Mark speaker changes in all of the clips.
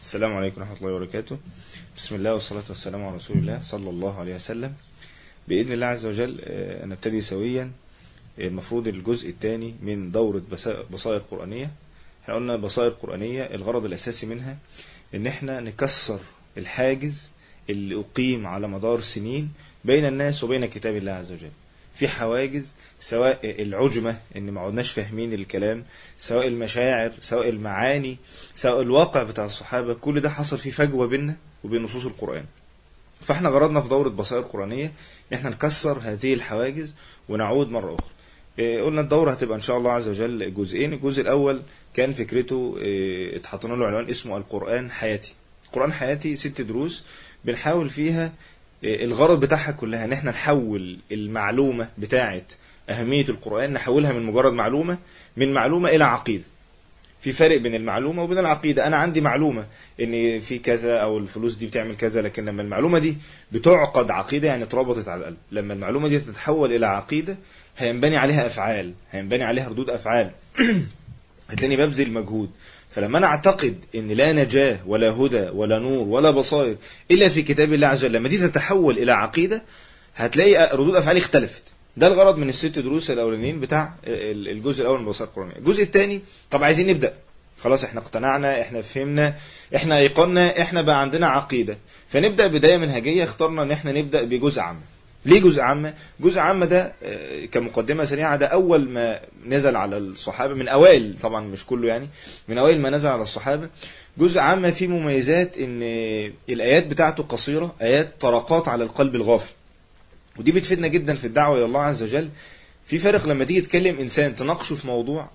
Speaker 1: السلام عليكم ورحمة الله وبركاته. بسم الله والصلاة والسلام على رسول الله صلى الله عليه وسلم. بإذن الله عز وجل نبتدي سويا المفروض الجزء الثاني من دورة بصائر قرآنية. احنا قلنا بصائر قرآنية الغرض الأساسي منها ان احنا نكسر الحاجز اللي أقيم على مدار سنين بين الناس وبين كتاب الله عز وجل. في حواجز، سواء العجمة ان ما عدناش فاهمين الكلام، سواء المشاعر، سواء المعاني، سواء الواقع بتاع الصحابة، كل ده حصل فيه فجوة بيننا وبين نصوص القرآن. فاحنا غرضنا في دورة بصائر قرآنية ان احنا نكسر هذه الحواجز ونعود مرة اخرى. قلنا الدورة هتبقى ان شاء الله عز وجل جزئين. الجزء الاول كان فكرته اتحطنا له عنوان اسمه القرآن حياتي. القرآن حياتي 6 دروس بنحاول فيها الغرض بتاعها كلها ان احنا نحول المعلومة بتاعة اهمية القرآن، نحولها من مجرد معلومة الى عقيدة. في فرق بين المعلومة وبين العقيدة. انا عندي معلومة ان في كذا او الفلوس دي بتعمل كذا، لكن لما المعلومة دي بتعقد عقيدة يعني اتربطت على القلب، لما المعلومة دي تتحول الى عقيدة هينبني عليها افعال، هينبني عليها ردود افعال هتلاقيني ببذل مجهود. فلما انا اعتقد ان لا نجاة ولا هدى ولا نور ولا بصائر الا في كتاب الله عز وجل، لما دي تتحول الى عقيدة هتلاقي ردود افعالي اختلفت. ده الغرض من ال6 دروس الاولانيين بتاع الجزء الاول من بصائر القرآنية. الجزء الثاني طب عايزين نبدأ، خلاص احنا اقتنعنا، احنا فهمنا، احنا ايقنا، احنا بقى عندنا عقيدة، فنبدأ بداية منهجية. اخترنا ان احنا نبدأ بجزء عام. ليه جزء عام؟ جزء عام ده كمقدمة سريعة، ده اول ما نزل على الصحابة، من اوائل طبعا مش كله يعني، من اوائل ما نزل على الصحابة. جزء عام فيه مميزات ان الايات بتاعته قصيرة، ايات طرقات على القلب الغافل، ودي بتفيدنا جدا في الدعوة الى الله عز وجل. في فرق لما تيجي تكلم انسان تناقشه في موضوع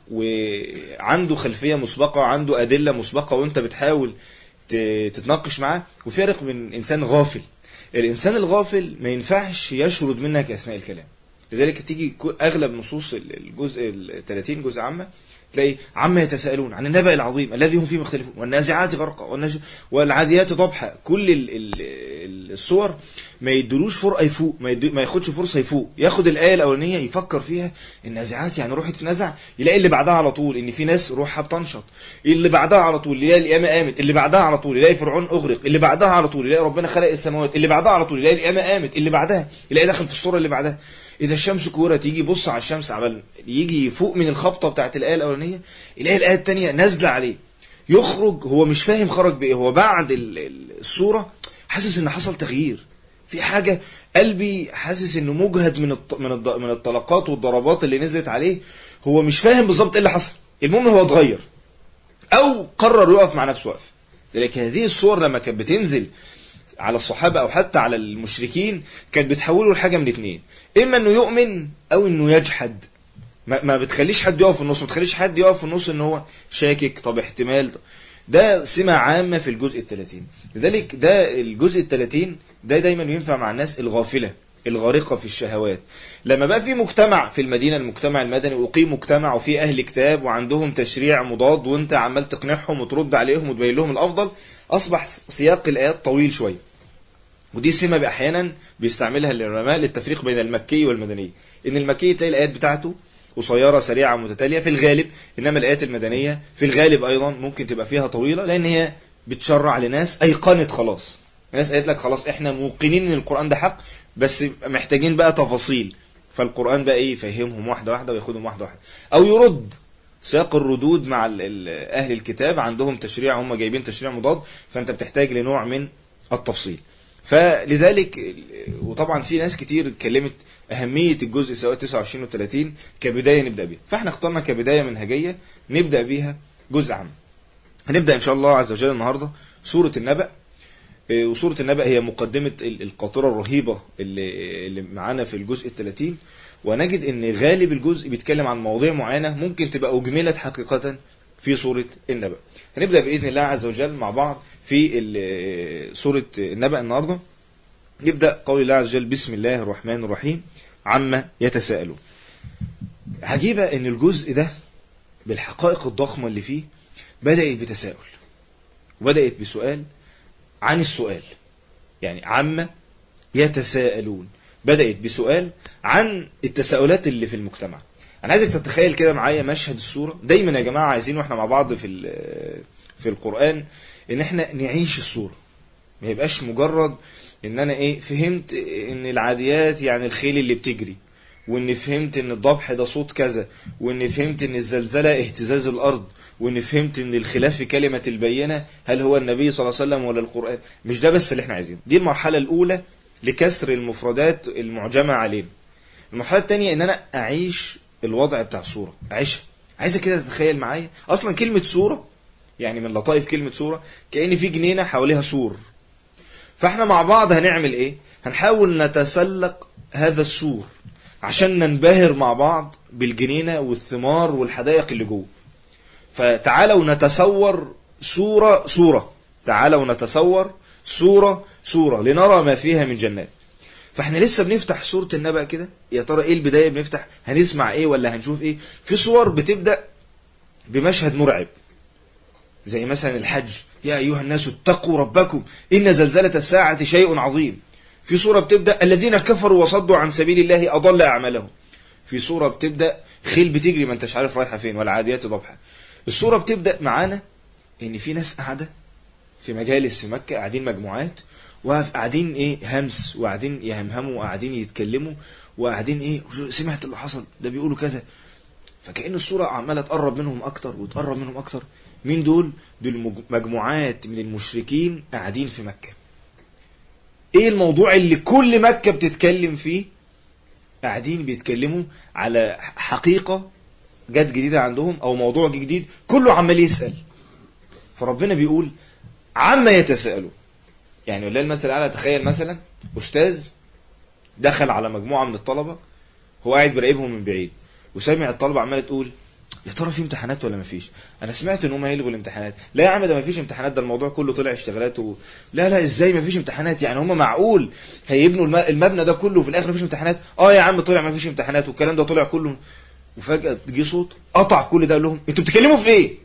Speaker 1: وعنده خلفية مسبقة وعنده ادلة مسبقة وانت بتحاول تتناقش معاه، وفرق من انسان غافل. الانسان الغافل ما ينفعش يشرد منك اثناء الكلام. لذلك تيجي اغلب نصوص الجزء 30 جزء عامة تلاقي عما يتساءلون عن النبأ العظيم الذي هم فيه مختلفون والنازعات غرقا والعاديات ضبحا. كل الصور ما يدلوش فرقة يفوق، ما ياخدش فرصة يفوق، ياخد الآية الأولانية يفكر فيها، النازعات يعني روح تتنزع، يلاقي اللي بعدها على طول ان في ناس روحها بتنشط، اللي بعدها على طول يلاقي القيامة قامت، اللي بعدها على طول يلاقي فرعون أغرق، اللي بعدها على طول يلاقي ربنا خلق السماوات، اللي بعدها على طول يلاقي القيامة قامت، اللي بعدها يلاقي داخل في الصورة اللي بعدها. إذا الشمس كورت يجي يبص على الشمس عمال يجي يفوق من الخبطة بتاعت الآية الأولانية، يلاقي الآية التانية نازلة عليه، يخرج هو مش فاهم خرج بإيه. هو بعد الصورة حاسس إن حصل تغيير في حاجة، قلبي حاسس إنه مجهد من الطلقات والضربات اللي نزلت عليه، هو مش فاهم بالظبط إيه اللي حصل. المهم هو اتغير أو قرر يقف مع نفسه وقف. لذلك هذه الصور لما كانت بتنزل على الصحابة او حتى على المشركين كانت بتحوله لحاجة من اتنين، اما انه يؤمن او انه يجحد. ما بتخليش حد يقف في النص، ما بتخليش حد يقف في النص ان هو شاكك، طب احتمال. ده سمة عامة في الجزء 30. لذلك ده الجزء 30 ده دايما ينفع مع الناس الغافلة الغارقة في الشهوات. لما بقى في مجتمع في المدينة، المجتمع المدني، وقيم مجتمع وفي اهل كتاب وعندهم تشريع مضاد وانت عمال تقنعهم وترد عليهم وتبين لهم الافضل، اصبح سياق الايات طويل شوية. ودي سمة احيانا بيستعملها العلماء للتفريق بين المكي والمدني، ان المكي تلاقي الايات بتاعته قصيرة سريعة متتالية في الغالب، انما الايات المدنية في الغالب ايضا ممكن تبقى فيها طويلة، لان هي بتشرع لناس ايقنت خلاص. الناس قالت لك خلاص احنا موقنين ان القرآن ده حق، بس محتاجين بقى تفاصيل. فالقرآن بقى ايه، يفهمهم واحدة واحدة وياخدهم واحدة واحدة، او يرد. سياق الردود مع اهل الكتاب عندهم تشريع، هم جايبين تشريع مضاد، فانت بتحتاج لنوع من التفصيل. فلذلك وطبعا في ناس كتير اتكلمت اهمية الجزء سواء 29 و30 كبداية نبدأ بيها، فاحنا اخترنا كبداية منهجية نبدأ بيها جزء عام. هنبدأ ان شاء الله عز وجل النهاردة سورة النبأ. وسورة النبأ هي مقدمة القاطرة الرهيبة اللي معانا في الجزء 30، ونجد ان غالب الجزء بيتكلم عن مواضيع معينة ممكن تبقى اجملت حقيقة في سورة النبأ. هنبدأ بإذن الله عز وجل مع بعض في سورة النبأ النهاردة. نبدأ قول الله عز وجل بسم الله الرحمن الرحيم عما يتساءلون. عجيبة ان الجزء ده بالحقائق الضخمة اللي فيه بدأت بتساؤل، وبدأت بسؤال عن السؤال. يعني عما يتساءلون بدأت بسؤال عن التساؤلات اللي في المجتمع. انا عايزك تتخيل كده معايا مشهد السورة. دايما يا جماعة عايزين واحنا مع بعض في القرآن ان احنا نعيش الصورة، ما يبقاش مجرد ان انا فهمت ان العاديات يعني الخيل اللي بتجري، وان فهمت ان الضبح ده صوت كذا، وان فهمت ان الزلزلة اهتزاز الارض، وان فهمت ان الخلاف في كلمة البينة هل هو النبي صلى الله عليه وسلم ولا القرآن. مش ده بس اللي احنا عايزينه. دي المرحلة الاولى لكسر المفردات المعجمة علينا. المرحلة الثانية ان انا اعيش الوضع بتاع الصورة، اعيشها. عايزة كده تتخيل معايا اصلا كلمة صورة، يعني من لطائف كلمة صورة كأن في جنينة حواليها سور، فاحنا مع بعض هنعمل ايه؟ هنحاول نتسلق هذا السور عشان ننبهر مع بعض بالجنينة والثمار والحدائق اللي جوه. فتعالوا نتصور صورة تعالوا نتصور صورة لنرى ما فيها من جنات. فاحنا لسه بنفتح سورة النبأ كده، يا ترى ايه البداية؟ بنفتح هنسمع ايه ولا هنشوف ايه؟ في صور بتبدأ بمشهد مرعب زي مثلا الحج، يا أيها الناس اتقوا ربكم إن زلزلة الساعة شيء عظيم. في صورة بتبدأ الذين كفروا وصدوا عن سبيل الله أضل أعمالهم. في صورة بتبدأ خيل بتجري ما انتش عارف رايحة فين، والعاديات ضبحا. الصورة بتبدأ معانا ان في ناس قاعدة في مجالس في مكة، قاعدين مجموعات وقاعدين همس، وقاعدين يهمهموا، وقاعدين يتكلموا، وقاعدين سمعت اللي حصل ده بيقولوا كذا. فكأن الصورة عمالة تقرب منهم اكتر وتقرب منهم اكتر. مين دول؟ دول مجموعات من المشركين قاعدين في مكة. ايه الموضوع اللي كل مكة بتتكلم فيه؟ قاعدين بيتكلموا على حقيقة جت جديدة عندهم او موضوع جديد، كله عمال يسأل. فربنا بيقول عما يتساءلوا. يعني والله المثل الاعلى، تخيل مثلا استاذ دخل على مجموعة من الطلبة، هو قاعد براقبهم من بعيد، وسامع الطلبة عمالة تقول يا ترى في امتحانات ولا مفيش؟ انا سمعت ان هم هيلغوا الامتحانات. لا يا عم ده مفيش امتحانات، ده الموضوع كله طلع اشتغالات لا ازاي مفيش امتحانات؟ يعني هم معقول هيبنوا المبنى ده كله وفي الاخر مفيش امتحانات؟ يا عم طلع مفيش امتحانات والكلام ده طلع كله. وفجأة جه صوت قطع كل ده، قال لهم انتوا بتتكلموا في ايه؟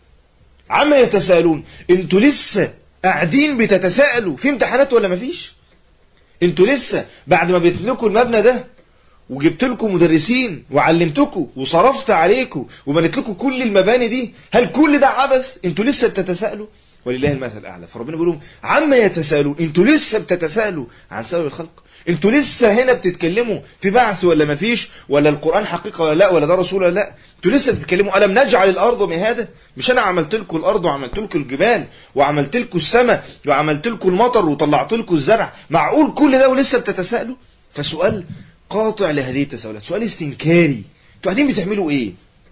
Speaker 1: عما يتساءلون. انتوا لسه قاعدين بتتساءلوا في امتحانات ولا مفيش؟ انتوا لسه بعد ما بنيت لكم المبنى ده وجبت لكم مدرسين وعلمتكم وصرفت عليكم وبنيت لكم كل المباني دي، هل كل ده عبث؟ انتوا لسه بتتساءلوا؟ ولله المثل الاعلى. فربنا بيقول لهم عما يتساءلون. انتوا لسه بتتساءلوا عن سبب الخلق؟ انتوا لسه هنا بتتكلموا في بعث ولا مفيش، ولا القرآن حقيقة ولا لا، ولا ده رسول ولا لا؟ انتوا لسه بتتكلموا ألم نجعل الأرض مهادا؟ مش أنا عملت لكم الأرض وعملت لكم الجبال وعملت لكم السماء وعملت لكم المطر وطلعت لكم الزرع؟ معقول كل ده ولسه بتتساءلوا؟ فسؤال قاطع لهذه التساؤلات، سؤال استنكاري. انتوا قاعدين بتعملوا ايه؟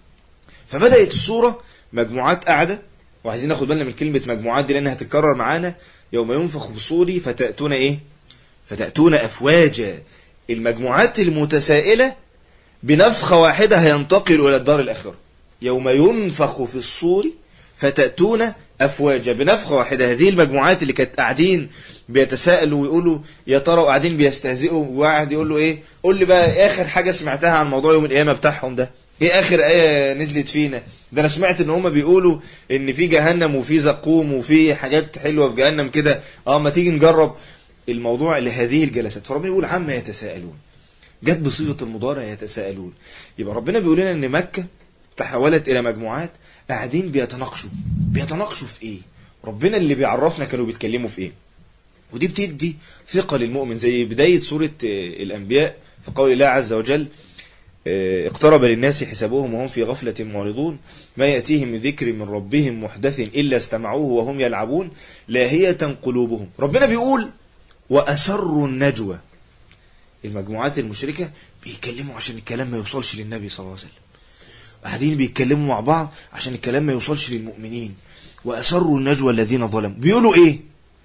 Speaker 1: فبدأت الصورة مجموعات قاعدة، وعايزين ناخد بالنا من كلمة مجموعات دي لأنها هتتكرر معانا. يوم ينفخ في الصور فتأتون ايه؟ فتأتون أفواجا. المجموعات المتسائلة بنفخة واحدة هينتقل إلى الدار الآخرة. يوم ينفخ في الصور فتأتون أفواجا، بنفخة واحدة. هذه المجموعات اللي كانت قاعدين بيتساءلوا ويقولوا يا ترى، وقاعدين بيستهزئوا، وواحد يقول له ايه؟ قول لي بقى آخر حاجة سمعتها عن موضوع يوم القيامة بتاعهم ده ايه؟ آخر آية نزلت فينا ده؟ أنا سمعت إن هما بيقولوا إن في جهنم وفي زقوم وفي حاجات حلوة في جهنم كده، ما تيجي نجرب الموضوع لهذه الجلسات. فربنا يقول عما يتساءلون، جت بصيغة المضارع يتساءلون. يبقى ربنا بيقول لنا ان مكة تحولت الى مجموعات قاعدين بيتناقشوا في ايه؟ ربنا اللي بيعرفنا كانوا بيتكلموا في ايه. ودي بتدي ثقة للمؤمن، زي بداية سورة الانبياء في قول الله عز وجل اقترب للناس حسابهم وهم في غفلة معرضون ما يأتيهم من ذكر من ربهم محدث إلا استمعوه وهم يلعبون لاهية قلوبهم. ربنا بيقول وأسروا النجوى. المجموعات المشركة بيتكلموا عشان الكلام ما يوصلش للنبي صلى الله عليه وسلم، قاعدين بيتكلموا مع بعض عشان الكلام ما يوصلش للمؤمنين. وأسروا النجوى الذين ظلموا، بيقولوا ايه؟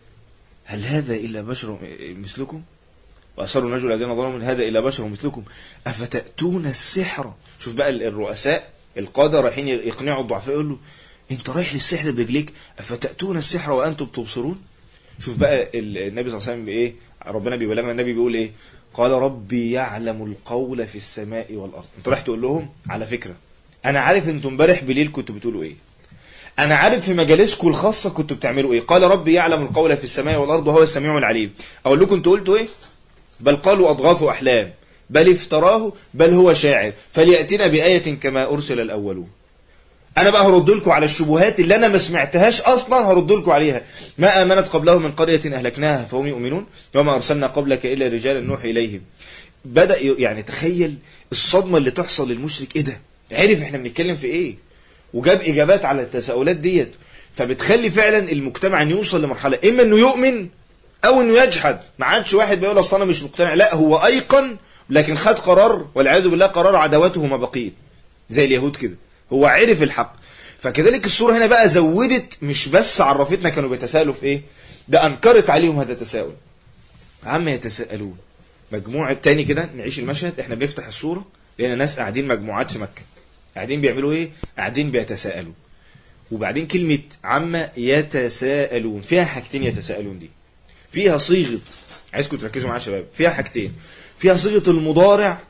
Speaker 1: هل هذا إلا بشر مثلكم؟ وأسروا النجوى الذين ظلموا هذا إلا بشر مثلكم أفتأتون السحر. شوف بقى الرؤساء القادة رايحين يقنعوا الضعفاء، يقول له انت رايح للسحر برجليك، أفتأتون السحر وأنتم تبصرون. شوف بقى النبي صلى الله عليه وسلم بايه؟ ربنا بيبلغنا النبي بيقول ايه؟ قال ربي يعلم القول في السماء والارض. انت رايح تقول لهم على فكرة انا عارف انتم امبارح بالليل كنتوا بتقولوا ايه، انا عارف في مجالسكم الخاصة كنتوا بتعملوا ايه. قال ربي يعلم القول في السماء والارض وهو السميع العليم. اقول لكم انتوا قلتوا ايه؟ بل قالوا اضغاث احلام بل افتراه بل هو شاعر فليأتنا بآية كما ارسل الاولون. انا بقى هرد لكم على الشبهات اللي انا ما سمعتهاش اصلا، هرد لكم عليها. ما امنت قبلهم من قرية اهلكناها فهم يؤمنون وما ارسلنا قبلك الا رجالا نوحي اليهم. بدأ يعني تخيل الصدمة اللي تحصل للمشرك، ايه ده، عرف احنا بنتكلم في ايه، وجاب اجابات على التساؤلات ديت. فبتخلي فعلا المجتمع ان يوصل لمرحلة اما انه يؤمن او انه يجحد. ما عادش واحد بيقول اصل انا مش مقتنع، لا هو ايقن لكن خد قرار، والعياذ بالله قرار عداوته ما بقيت، زي اليهود كده، هو عرف الحق. فكذلك الصورة هنا بقى زودت، مش بس عرفتنا كانوا بيتساءلوا في ايه، ده انكرت عليهم هذا التساؤل. عما يتساءلون، مجموعة تاني كده نعيش المشهد، احنا بنفتح الصورة لقينا ناس قاعدين مجموعات في مكة، قاعدين بيعملوا ايه، قاعدين بيتساءلوا. وبعدين كلمة عما يتساءلون فيها حاجتين، يتساءلون دي فيها صيغة، عايزكم تركزوا معايا يا شباب، فيها حاجتين، فيها صيغة المضارع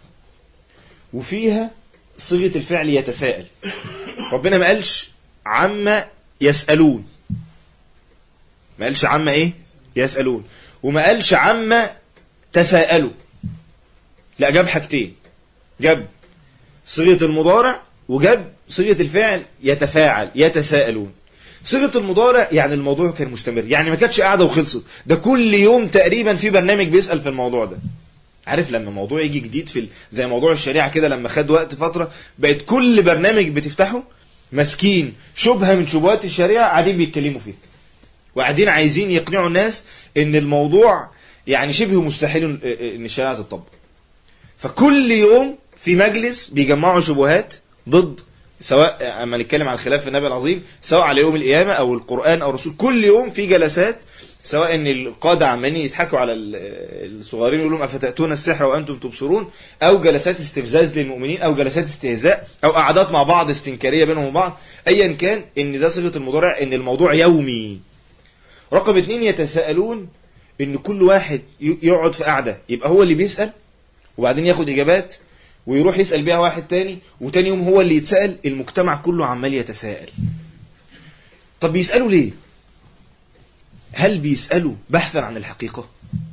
Speaker 1: وفيها صيغة الفعل يتساءل. ربنا ما قالش عما يسألون، ما قالش عما ايه يسألون، وما قالش عما تساءلوا، لا جاب حاجتين، جاب صيغة المضارع وجاب صيغة الفعل يتفاعل يتساءلون. صيغة المضارع يعني الموضوع كان مستمر، يعني ما كانتش قاعدة وخلصت، ده كل يوم تقريبا في برنامج بيسأل في الموضوع ده. عارف لما موضوع يجي جديد في زي موضوع الشريعة كده، لما خد وقت فترة بقت كل برنامج بتفتحه مسكين شبهة من شبهات الشريعة قاعدين بيتكلموا فيه، وقاعدين عايزين يقنعوا الناس ان الموضوع يعني شبه مستحيل ان الشريعة تطبق. فكل يوم في مجلس بيجمعوا شبهات ضد، سواء اما نتكلم عن خلاف النبي العظيم، سواء على يوم القيامة او القرآن او الرسول، كل يوم في جلسات، سواء ان القادة عمالين يضحكوا على الصغارين يقولون افتأتون السحر وانتم تبصرون، او جلسات استفزاز للمؤمنين، او جلسات استهزاء، او قعدات مع بعض استنكارية بينهم وبعض، ايا كان، ان ده صيغة المضارع، ان الموضوع يومي. رقم 2 يتساءلون، ان كل واحد يقعد في قعدة يبقى هو اللي بيسأل، وبعدين ياخد اجابات ويروح يسأل بيها واحد تاني، وتاني يوم هو اللي يتسأل، المجتمع كله عمال يتساءل. طب بيسألوا ليه؟ هل بيسألوا بحثا عن الحقيقة؟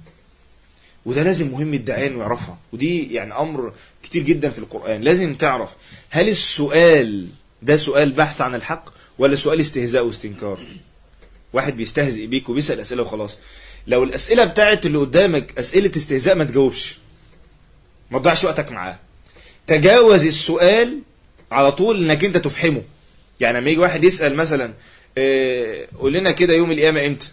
Speaker 1: وده لازم مهم الداعية انه يعرفها، ودي يعني امر كتير جدا في القرآن لازم تعرف، هل السؤال ده سؤال بحث عن الحق ولا سؤال استهزاء واستنكار؟ واحد بيستهزئ بيك وبيسأل اسئلة وخلاص. لو الاسئلة بتاعت اللي قدامك اسئلة استهزاء ما تجاوبش، ما تضيعش وقتك معاه، تجاوز السؤال على طول انك انت تفهمه. يعني لما يجي واحد يسأل مثلا قول لنا كده يوم القيامة امتى،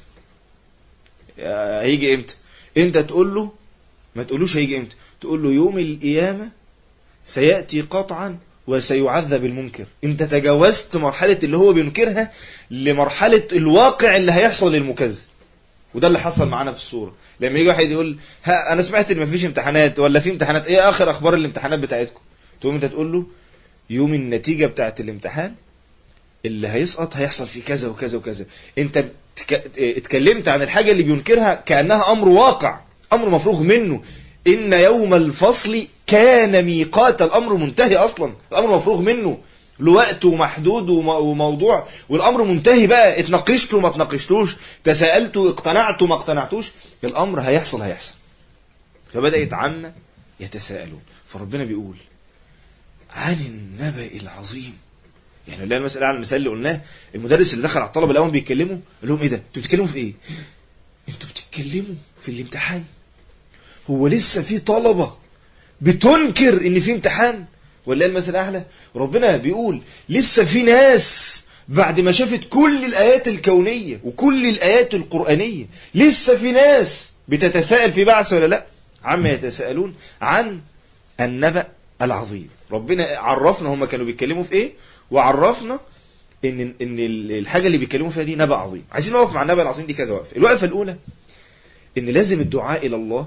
Speaker 1: هيجي امتى، انت تقول له، ما تقولوش هيجي امتى، تقول له يوم القيامة سيأتي قطعا وسيعذب المنكر. انت تجاوزت مرحلة اللي هو بينكرها لمرحلة الواقع اللي هيحصل للمكذب. وده اللي حصل معانا في الصورة. لما يجي واحد يقول ها انا سمعت ان مفيش امتحانات، ولا في امتحانات، ايه اخر اخبار الامتحانات بتاعتكم؟ تقوم انت تقول له يوم النتيجة بتاعت الامتحان اللي هيسقط هيحصل فيه كذا وكذا وكذا. انت اتكلمت عن الحاجة اللي بينكرها كأنها امر واقع، امر مفروغ منه. ان يوم الفصل كان ميقات، الامر منتهي اصلا، الامر مفروغ منه، لوقت ومحدود وموضوع، والامر منتهي بقى، اتناقشتوا ما تناقشتوش، تساءلتوا اقتنعتوا ما اقتنعتوش، الامر هيحصل. فبدأت عما يتساءلون. فربنا بيقول عن النبأ العظيم. يعني لا المسألة على المثال اللي قلناه، المدرس اللي دخل على الطلبة الأول بيتكلموا، قال لهم ايه ده، انتوا بتتكلموا في ايه؟ انتوا بتتكلموا في الامتحان؟ هو لسه في طلبة بتنكر ان في امتحان؟ ولا المثل اعلى، ربنا بيقول لسه في ناس بعد ما شافت كل الآيات الكونية وكل الآيات القرآنية، لسه في ناس بتتساءل في بعث ولا لا. عما يتساءلون عن النبأ العظيم. ربنا عرفنا هم كانوا بيتكلموا في ايه، وعرفنا ان الحاجة اللي بيتكلموا فيها دي نبأ عظيم. عايزين نوقف مع النبأ العظيم دي كذا وقفة. الوقفة الأولى ان لازم الدعاء إلى الله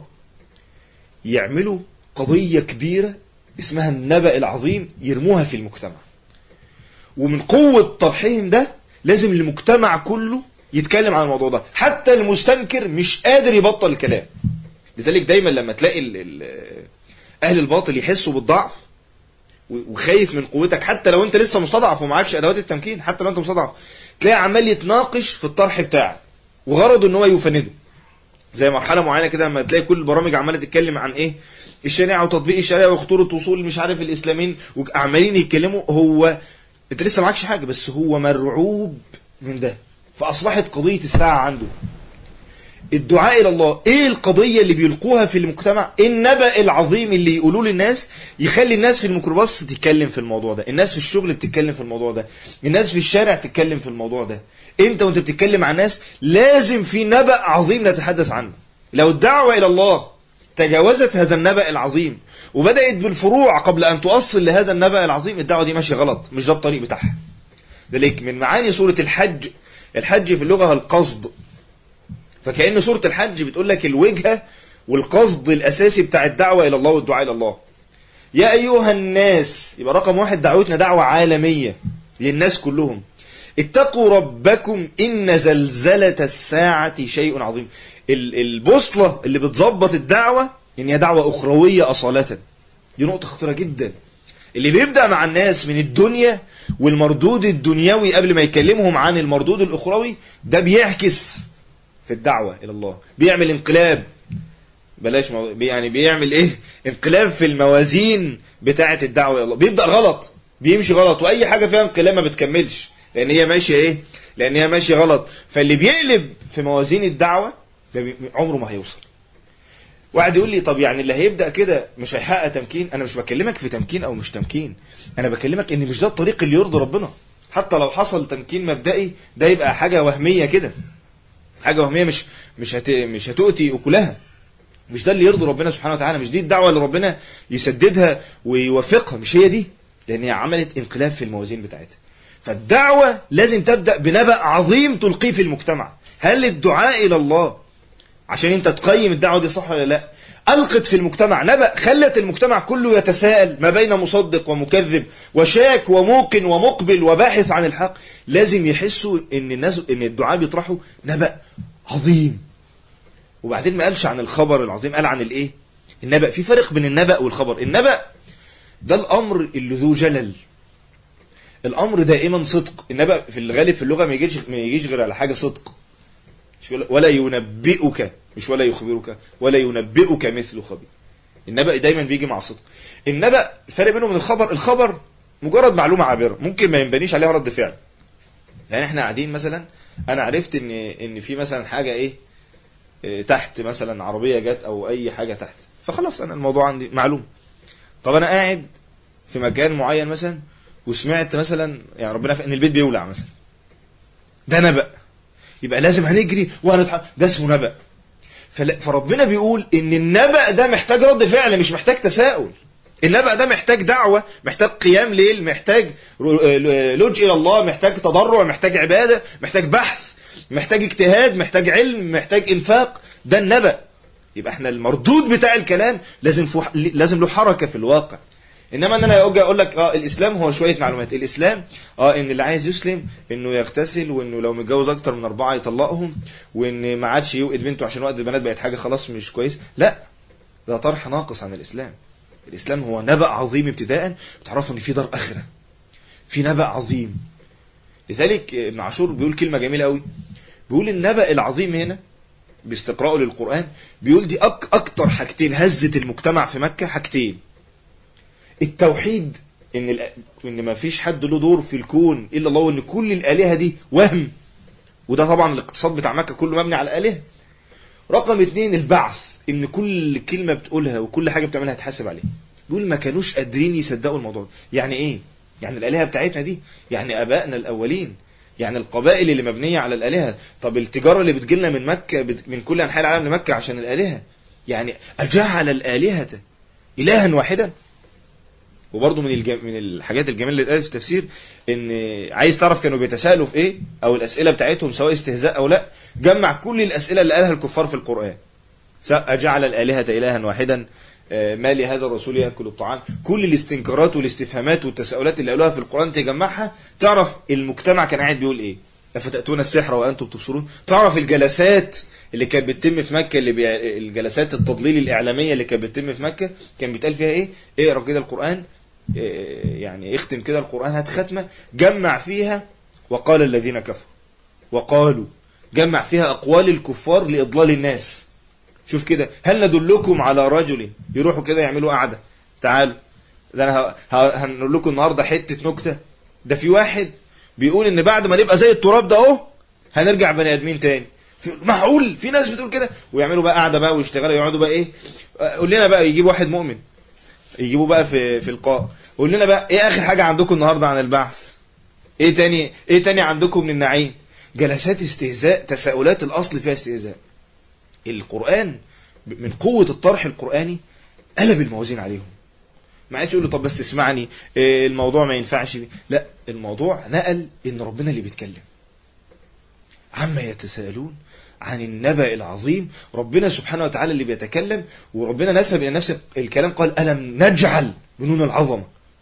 Speaker 1: يعملوا قضية كبيرة اسمها النبأ العظيم، يرموها في المجتمع، ومن قوة طرحهم ده لازم المجتمع كله يتكلم عن الموضوع ده، حتى المستنكر مش قادر يبطل الكلام. لذلك دايما لما تلاقي أهل الباطل يحسوا بالضعف وخايف من قوتك، حتى لو انت لسه مستضعف ومعكش أدوات التمكين، حتى لو انت مستضعف، تلاقي عمال يتناقش في الطرح بتاعك وغرضه ان هو يفنده. زي مرحلة معينة كده لما تلاقي كل البرامج عمالة تتكلم عن ايه، الشريعة وتطبيق الشريعة وخطورة وصول مش عارف الإسلامين، وعمالين يتكلموا، هو انت لسه معكش حاجة، بس هو مرعوب من ده، فاصبحت قضية الساعة عنده الدعاء الى الله. ايه القضية اللي بيلقوها في المجتمع؟ النبأ العظيم اللي يقولوه للناس يخلي الناس في الميكروباص تتكلم في الموضوع ده، الناس في الشغل بتتكلم في الموضوع ده، الناس في الشارع تتكلم في الموضوع ده. انت وانت بتتكلم مع الناس لازم في نبأ عظيم نتحدث عنه. لو الدعوة الى الله تجاوزت هذا النبأ العظيم وبدأت بالفروع قبل ان توصل لهذا النبأ العظيم، الدعوة دي ماشية غلط، مش ده الطريق بتاعها. ذلك من معاني سورة الحج، الحج في اللغة القصد، فكأن سورة الحج بتقول لك الوجهة والقصد الأساسي بتاع الدعوة إلى الله والدعاء إلى الله. يا أيها الناس، يبقى رقم واحد دعوتنا دعوة عالمية للناس كلهم. اتقوا ربكم إن زلزلة الساعة شيء عظيم. البوصلة اللي بتظبط الدعوة إن هي دعوة أخروية أصالة. دي نقطة خطيرة جدا. اللي بيبدأ مع الناس من الدنيا والمردود الدنيوي قبل ما يكلمهم عن المردود الأخروي، ده بيعكس في الدعوة إلى الله، بيعمل انقلاب، يعني بيعمل ايه، انقلاب في الموازين بتاعة الدعوة إلى الله. بيبدأ غلط، بيمشي غلط، وأي حاجة فيها انقلاب ما بتكملش، لأن هي ماشية ايه، لأن هي ماشية غلط. فاللي بيقلب في موازين الدعوة عمره ما هيوصل. واحد يقول لي طب يعني اللي هيبدأ كده مش هيحقق تمكين. أنا مش بكلمك في تمكين أو مش تمكين، أنا بكلمك إن مش ده الطريق اللي يرضي ربنا. حتى لو حصل تمكين مبدئي ده يبقى حاجة وهمية كده، حاجة وهمية مش هتؤتي أكلها. مش ده اللي يرضي ربنا سبحانه وتعالى، مش دي الدعوة اللي ربنا يسددها ويوفقها، مش هي دي، لأن هي عملت انقلاب في الموازين بتاعتها. فالدعوة لازم تبدأ بنبأ عظيم تلقيه في المجتمع. هل الدعاء إلى الله عشان انت تقيم الدعوة دي صح ولا لا، ألقت في المجتمع نبأ خلت المجتمع كله يتساءل ما بين مصدق ومكذب وشاك وموقن ومقبل وباحث عن الحق. لازم يحسوا ان الناس ان الدعاء بيطرحوا نبأ عظيم. وبعدين ما قالش عن الخبر العظيم، قال عن الايه، النبأ. في فرق بين النبأ والخبر. النبأ ده الامر اللي ذو جلل، الامر دائما صدق. النبأ في الغالب في اللغة ما يجيش غير على حاجة صدق. ولا ينبئك، مش ولا يخبرك، ولا ينبئك مثل خبير. النبأ دايما بيجي مع صدق. النبأ الفرق بينه من الخبر، الخبر مجرد معلومة عابرة ممكن ما ينبنيش عليها رد فعل. يعني احنا قاعدين مثلا، انا عرفت ان في مثلا حاجة ايه تحت، مثلا عربية جت او اي حاجة تحت، فخلاص انا الموضوع عندي معلوم. طب انا قاعد في مكان معين مثلا وسمعت مثلا يعني ربنا ان البيت بيولع مثلا، ده نبأ، يبقى لازم هنجري وهنتحرك، ده اسمه نبأ. فربنا بيقول ان النبأ ده محتاج رد فعل، مش محتاج تساؤل. النبأ ده محتاج دعوة، محتاج قيام ليل، محتاج لجء الى الله، محتاج تضرع، محتاج عبادة، محتاج بحث، محتاج اجتهاد، محتاج علم، محتاج انفاق. ده النبأ. يبقى احنا المردود بتاع الكلام لازم له حركة في الواقع. انما ان انا اجي اقول لك الاسلام هو شوية معلومات. الاسلام ان اللي عايز يسلم انه يغتسل، وانه لو متجوز اكتر من 4 يطلقهم، وان ما عادش يوقد بنته عشان وقت البنات بقت حاجة خلاص مش كويس. لا، ده طرح ناقص عن الاسلام. الاسلام هو نبأ عظيم ابتداء، بتعرفوا ان في دار اخرة، في نبأ عظيم. لذلك ابن عاشور بيقول كلمة جميلة قوي، بيقول النبأ العظيم هنا باستقراءه للقرآن، بيقول دي اكتر حاجتين هزت المجتمع في مكة. حاجتين: التوحيد، ان ما فيش حد له دور في الكون الا الله، وان كل الالهة دي وهم، وده طبعا الاقتصاد بتاع مكة كله مبني على الالهة. رقم 2 البعث، ان كل كلمة بتقولها وكل حاجة بتعملها هتحاسب عليها. بيقول ما كانوش قادرين يصدقوا الموضوع. يعني ايه؟ يعني الالهة بتاعتنا دي، يعني ابائنا الاولين، يعني القبائل اللي مبنية على الالهة. طب التجارة اللي بتجيلنا من مكة من كل انحاء العالم لمكة عشان الالهة. يعني اجعل الالهة الها واحدا. وبرضه من الحاجات الجميلة اللي اتقالت في التفسير، ان عايز تعرف كانوا بيتساءلوا في ايه او الاسئلة بتاعتهم سواء استهزاء او لا، جمع كل الاسئلة اللي قالها الكفار في القرآن. أجعل الآلهة إلها واحدا، ما لهذا الرسول يأكل الطعام. كل الاستنكارات والاستفهامات والتساؤلات اللي قالوها في القرآن تجمعها، تعرف المجتمع كان قاعد بيقول ايه. أفتأتون السحر وأنتم تبصرون. تعرف الجلسات اللي كانت بتتم في مكة، الجلسات التضليل الإعلامية اللي كانت بتتم في مكة، كان بيتقال فيها ايه. اقرأ كده القرآن، يعني اختم كده القرآن، هات ختمة جمع فيها وقال الذين كفروا وقالوا، جمع فيها أقوال الكفار لإضلال الناس. شوف كده، هل ندلكم على رجل، يروحوا كده يعملوا قعدة، تعالوا ده انا هنقول لكم النهاردة حتة نكتة ده في واحد بيقول ان بعد ما نبقى زي التراب ده اهو هنرجع بني ادمين تاني. معقول في ناس بتقول كده؟ ويعملوا بقى قاعده بقى ويشتغلوا يقعدوا بقى ايه، قول لنا بقى، يجيب واحد مؤمن يجيبوه بقى في القاء، قول لنا بقى ايه اخر حاجه عندكم النهارده عن البعث، ايه تاني عندكم من النعيم. جلسات استهزاء، تساؤلات الاصل فيها استهزاء. القرآن من قوة الطرح القرآني قلب الموازين عليهم. ما عادش يقول له طب بس اسمعني الموضوع ما ينفعش، لا، الموضوع نقل ان ربنا اللي بيتكلم. عما يتساءلون عن النبأ العظيم، ربنا سبحانه وتعالى اللي بيتكلم، وربنا نسب الى نفس الكلام قال ألم نجعل بنون العظمة.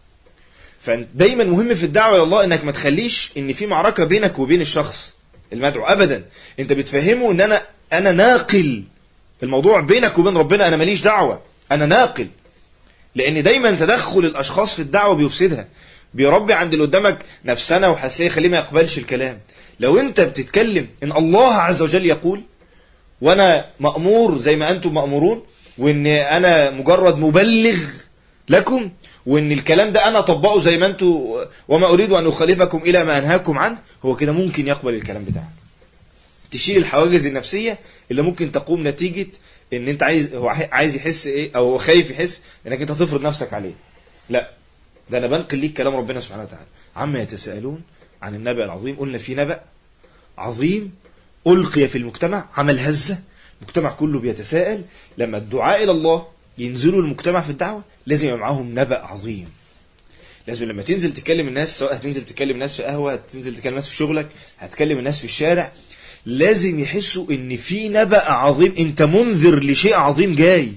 Speaker 1: فدايما مهم في الدعوة الى الله انك ما تخليش ان في معركة بينك وبين الشخص المدعو ابدا. انت بتفهمه ان انا ناقل الموضوع بينك وبين ربنا، انا ماليش دعوة، انا ناقل. لان دايما تدخل الاشخاص في الدعوة بيفسدها، بيربي عند اللي قدامك نفسنا وحساسية، خليه ما يقبلش الكلام. لو انت بتتكلم ان الله عز وجل يقول وانا مأمور زي ما انتم مأمورون، وان انا مجرد مبلغ لكم، وان الكلام ده انا اطبقه زي ما انتم، وما اريد ان اخالفكم الى ما انهاكم عنه، هو كده ممكن يقبل الكلام بتاعك. تشيل الحواجز النفسية اللي ممكن تقوم نتيجة ان انت هو عايز يحس ايه، او هو خايف يحس انك انت تفرض نفسك عليه. لا، ده انا بنقل ليك كلام ربنا سبحانه وتعالى. عما يتساءلون عن النبأ العظيم. قلنا في نبأ عظيم ألقي في المجتمع، عمل هزة، المجتمع كله بيتساءل. لما الدعاء إلى الله ينزلوا المجتمع في الدعوة لازم يبقى معاهم نبأ عظيم. لازم لما تنزل تكلم الناس، سواء هتنزل تكلم الناس في قهوة، هتنزل تكلم الناس في شغلك، هتكلم الناس في الشارع، لازم يحسوا ان في نبأ عظيم، انت منذر لشيء عظيم جاي.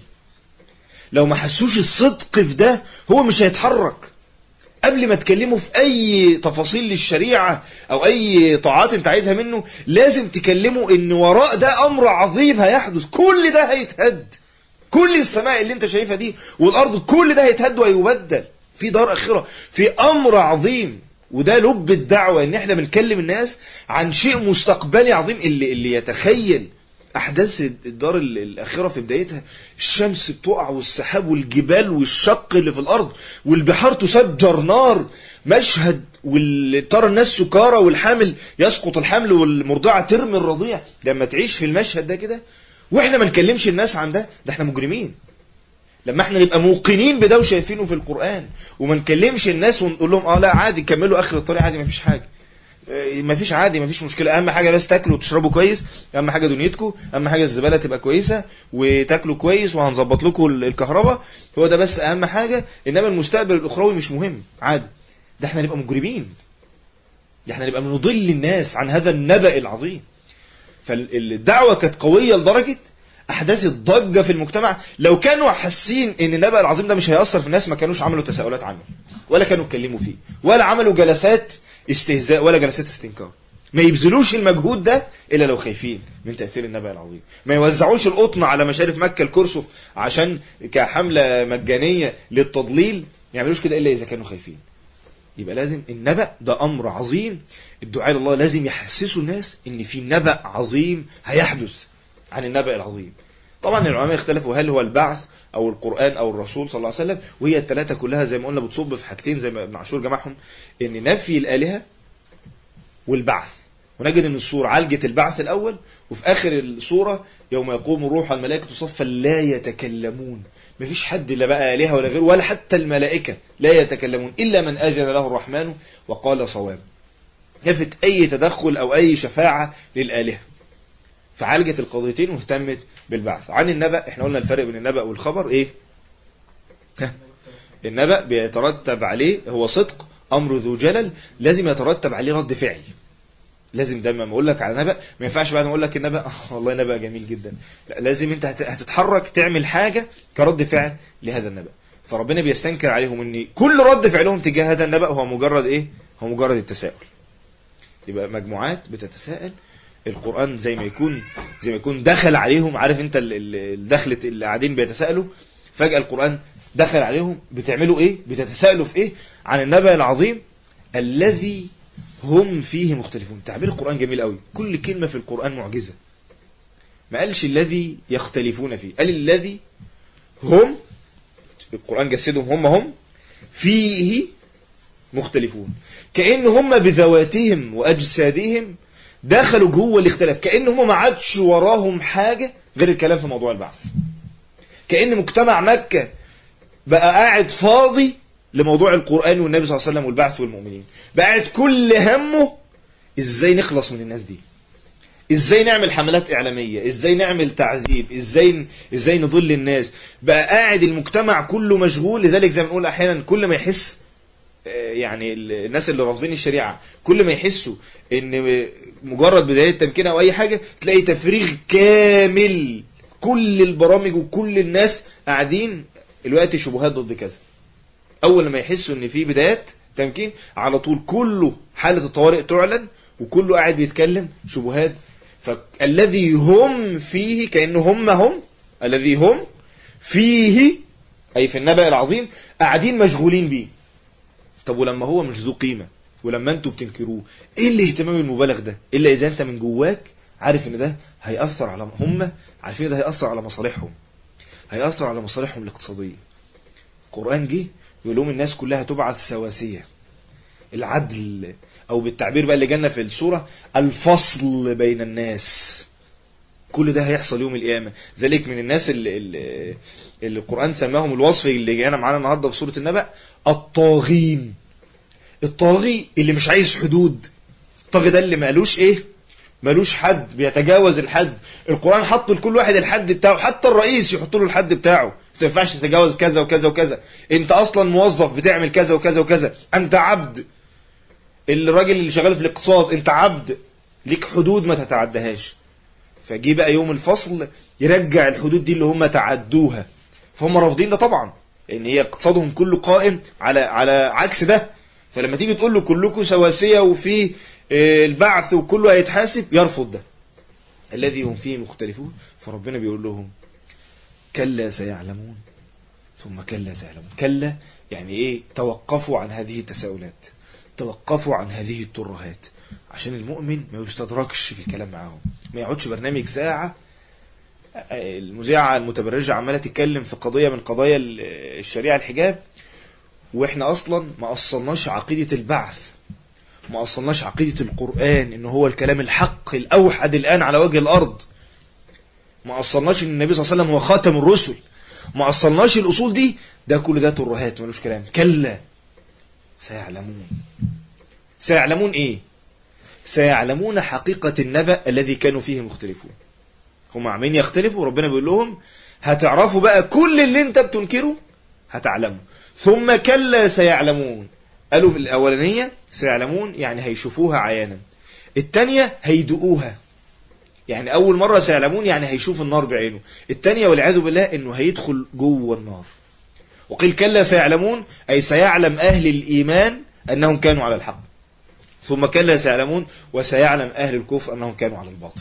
Speaker 1: لو ما حسوش الصدق في ده هو مش هيتحرك. قبل ما تكلمه في اي تفاصيل للشريعة او اي طاعات انت عايزها منه، لازم تكلمه ان وراء ده امر عظيم هيحدث. كل ده هيتهد، كل السماء اللي انت شايفها دي والارض، كل ده هيتهد وهيبدل في دار اخرة، في امر عظيم. وده لب الدعوة، ان احنا بنكلم الناس عن شيء مستقبلي عظيم. اللي يتخيل احداث الدار الاخرة في بدايتها، الشمس بتقع والسحاب والجبال والشق اللي في الارض والبحار تسجر نار، مشهد ترى الناس سكارى والحامل يسقط الحمل والمرضعة ترمي الرضيع. لما تعيش في المشهد ده كده واحنا ما نكلمش الناس عن ده احنا مجرمين. لما احنا نبقى موقنين بده وشايفينه في القرآن، وما نكلمش الناس ونقول لهم لا عادي كملوا اخر الطريق عادي، ما فيش حاجة، ما فيش عادي، ما فيش مشكلة، اهم حاجة بس تاكلوا وتشربوا كويس، اهم حاجة دنيتكم، اهم حاجة الزبالة تبقى كويسة وتاكلوا كويس وهنظبط لكم الكهرباء، هو ده بس اهم حاجة، انما المستقبل الاخروي مش مهم، عادي. ده احنا نبقى مجرمين، ده احنا نبقى بنضل الناس عن هذا النبأ العظيم. فالدعوة كانت قوية لدرجة احداث الضجة في المجتمع. لو كانوا حاسين ان النبأ العظيم ده مش هيأثر في الناس، ما كانوش عملوا تساؤلات عنه، ولا كانوا اتكلموا فيه، ولا عملوا جلسات استهزاء ولا جلسات استنكار. ما يبذلوش المجهود ده الا لو خايفين من تأثير النبأ العظيم. ما يوزعوش القطن على مشارف مكة الكرسف عشان كحملة مجانية للتضليل، ما يعملوش كده الا اذا كانوا خايفين. يبقى لازم النبأ ده امر عظيم، الدعاء الى الله لازم يحسسوا الناس ان في نبأ عظيم هيحدث عن النبأ العظيم. طبعا العلماء اختلفوا هل هو البعث او القرآن او الرسول صلى الله عليه وسلم، وهي الثلاثة كلها زي ما قلنا بتصب في حاجتين زي ما ابن عاشور جمعهم، ان نفي الآلهة والبعث. ونجد ان السورة عالجت البعث الاول، وفي اخر السورة يوم يقوم الروح والملائكة صفا لا يتكلمون، مفيش حد لا بقى آلهة ولا غيره ولا حتى الملائكة لا يتكلمون إلا من أذن له الرحمن وقال صواب. نفت أي تدخل أو أي شفاعة للآلهة، فعالجت القضيتين واهتمت بالبعث. عن النبأ احنا قلنا الفرق بين النبأ والخبر ايه؟ النبأ بيترتب عليه هو صدق، أمر ذو جلل، لازم يترتب عليه رد فعل. لازم دايما ما اقول لك على نبأ ما ينفعش بعد ما اقول لك النبأ والله نبأ جميل جدا، لا، لازم انت هتتحرك تعمل حاجة كرد فعل لهذا النبأ. فربنا بيستنكر عليهم ان كل رد فعلهم تجاه هذا النبأ هو مجرد ايه؟ هو مجرد التساؤل. يبقى مجموعات بتتساءل، القرآن زي ما يكون دخل عليهم، عارف انت الدخلة اللي قاعدين بيتساءلوا، فجأة القرآن دخل عليهم، بتعملوا ايه؟ بتتساءلوا في ايه؟ عن النبأ العظيم الذي هم فيه مختلفون. تعبير القرآن جميل قوي، كل كلمة في القرآن معجزة. ما قالش الذي يختلفون فيه، قال الذي هم، القرآن جسدهم هم فيه مختلفون، كأن هم بذواتهم وأجسادهم دخلوا جوه الاختلاف، كأن هم ما عادش وراهم حاجة غير الكلام في موضوع البعث. كأن مجتمع مكة بقى قاعد فاضي لموضوع القرآن والنبي صلى الله عليه وسلم والبعث والمؤمنين، بقى قاعد كل همه ازاي نخلص من الناس دي، ازاي نعمل حملات اعلامية، ازاي نعمل تعذيب، ازاي نضل الناس. بقى قاعد المجتمع كله مشغول. لذلك زي ما نقول احيانا كل ما يحس يعني الناس اللي رافضين الشريعة كل ما يحسوا ان مجرد بداية تمكين او اي حاجة، تلاقي تفريغ كامل، كل البرامج وكل الناس قاعدين الوقت شبهات ضد كذا. اول ما يحسوا ان في بدايات تمكين على طول كله حالة الطوارئ تعلن وكله قاعد بيتكلم شبهات. فالذي هم فيه كأنه هم الذي هم فيه أي في النبأ العظيم قاعدين مشغولين بيه. طب ولما هو مش ذو قيمة ولما انتوا بتنكروه، ايه الاهتمام المبالغ ده الا اذا انت من جواك عارف ان ده هيأثر على هم عارفين ان ده هيأثر على مصالحهم، هيأثر على مصالحهم الاقتصادية. القرآن جه يقول لهم الناس كلها تبعث سواسية، العدل او بالتعبير بقى اللي جانا في السورة الفصل بين الناس. كل ده هيحصل يوم القيامة. ذلك من الناس اللي القرآن سماهم الوصف اللي جانا معانا النهاردة في سورة النبأ الطاغين. الطاغي اللي مش عايز حدود، الطاغي ده اللي مالوش ايه، مالوش حد، بيتجاوز الحد. القرآن حط لكل واحد الحد بتاعه، حتى الرئيس يحط له الحد بتاعه، ما ينفعش تتجاوز كذا وكذا وكذا، انت اصلا موظف بتعمل كذا وكذا وكذا، انت عبد. الراجل اللي شغال في الاقتصاد انت عبد، ليك حدود ما تتعدهاش. فجي بقى يوم الفصل يرجع الحدود دي اللي هم تعدوها، فهم رافضين ده طبعا، لان هي اقتصادهم كله قائم على عكس ده. فلما تيجي تقول له كلكم سواسية وفي البعث وكله هيتحاسب، يرفض ده الذي هم فيه مختلفون. فربنا بيقول لهم كلا سيعلمون ثم كلا سيعلمون. كلا يعني ايه؟ توقفوا عن هذه التساؤلات، توقفوا عن هذه الترهات، عشان المؤمن ما يستدركش في الكلام معاهم، ما يقعدش برنامج ساعة المذيعة المتبرجة عمالة تتكلم في قضية من قضايا الشريعة الحجاب، واحنا اصلا ما اصلناش عقيدة البعث، ما اصلناش عقيدة القرآن ان هو الكلام الحق الاوحد الان على وجه الارض، ما اصلناش ان النبي صلى الله عليه وسلم هو خاتم الرسل، ما اصلناش الاصول دي. ده كل ده ترهات ملوش كلام. كلا سيعلمون. سيعلمون ايه؟ سيعلمون حقيقة النبأ الذي كانوا فيه مختلفون. هم عمين يختلفوا، ربنا بيقول لهم هتعرفوا بقى كل اللي انت بتنكره هتعلموا. ثم كلا سيعلمون. قالوا في الأولانية سيعلمون يعني هيشوفوها عيانا، التانية هيدقوها، يعني أول مرة سيعلمون يعني هيشوف النار بعينه، التانية والعياذ بالله إنه هيدخل جوه النار. وقيل كلا سيعلمون أي سيعلم أهل الإيمان أنهم كانوا على الحق، ثم كلا سيعلمون وسيعلم أهل الكفر أنهم كانوا على الباطل.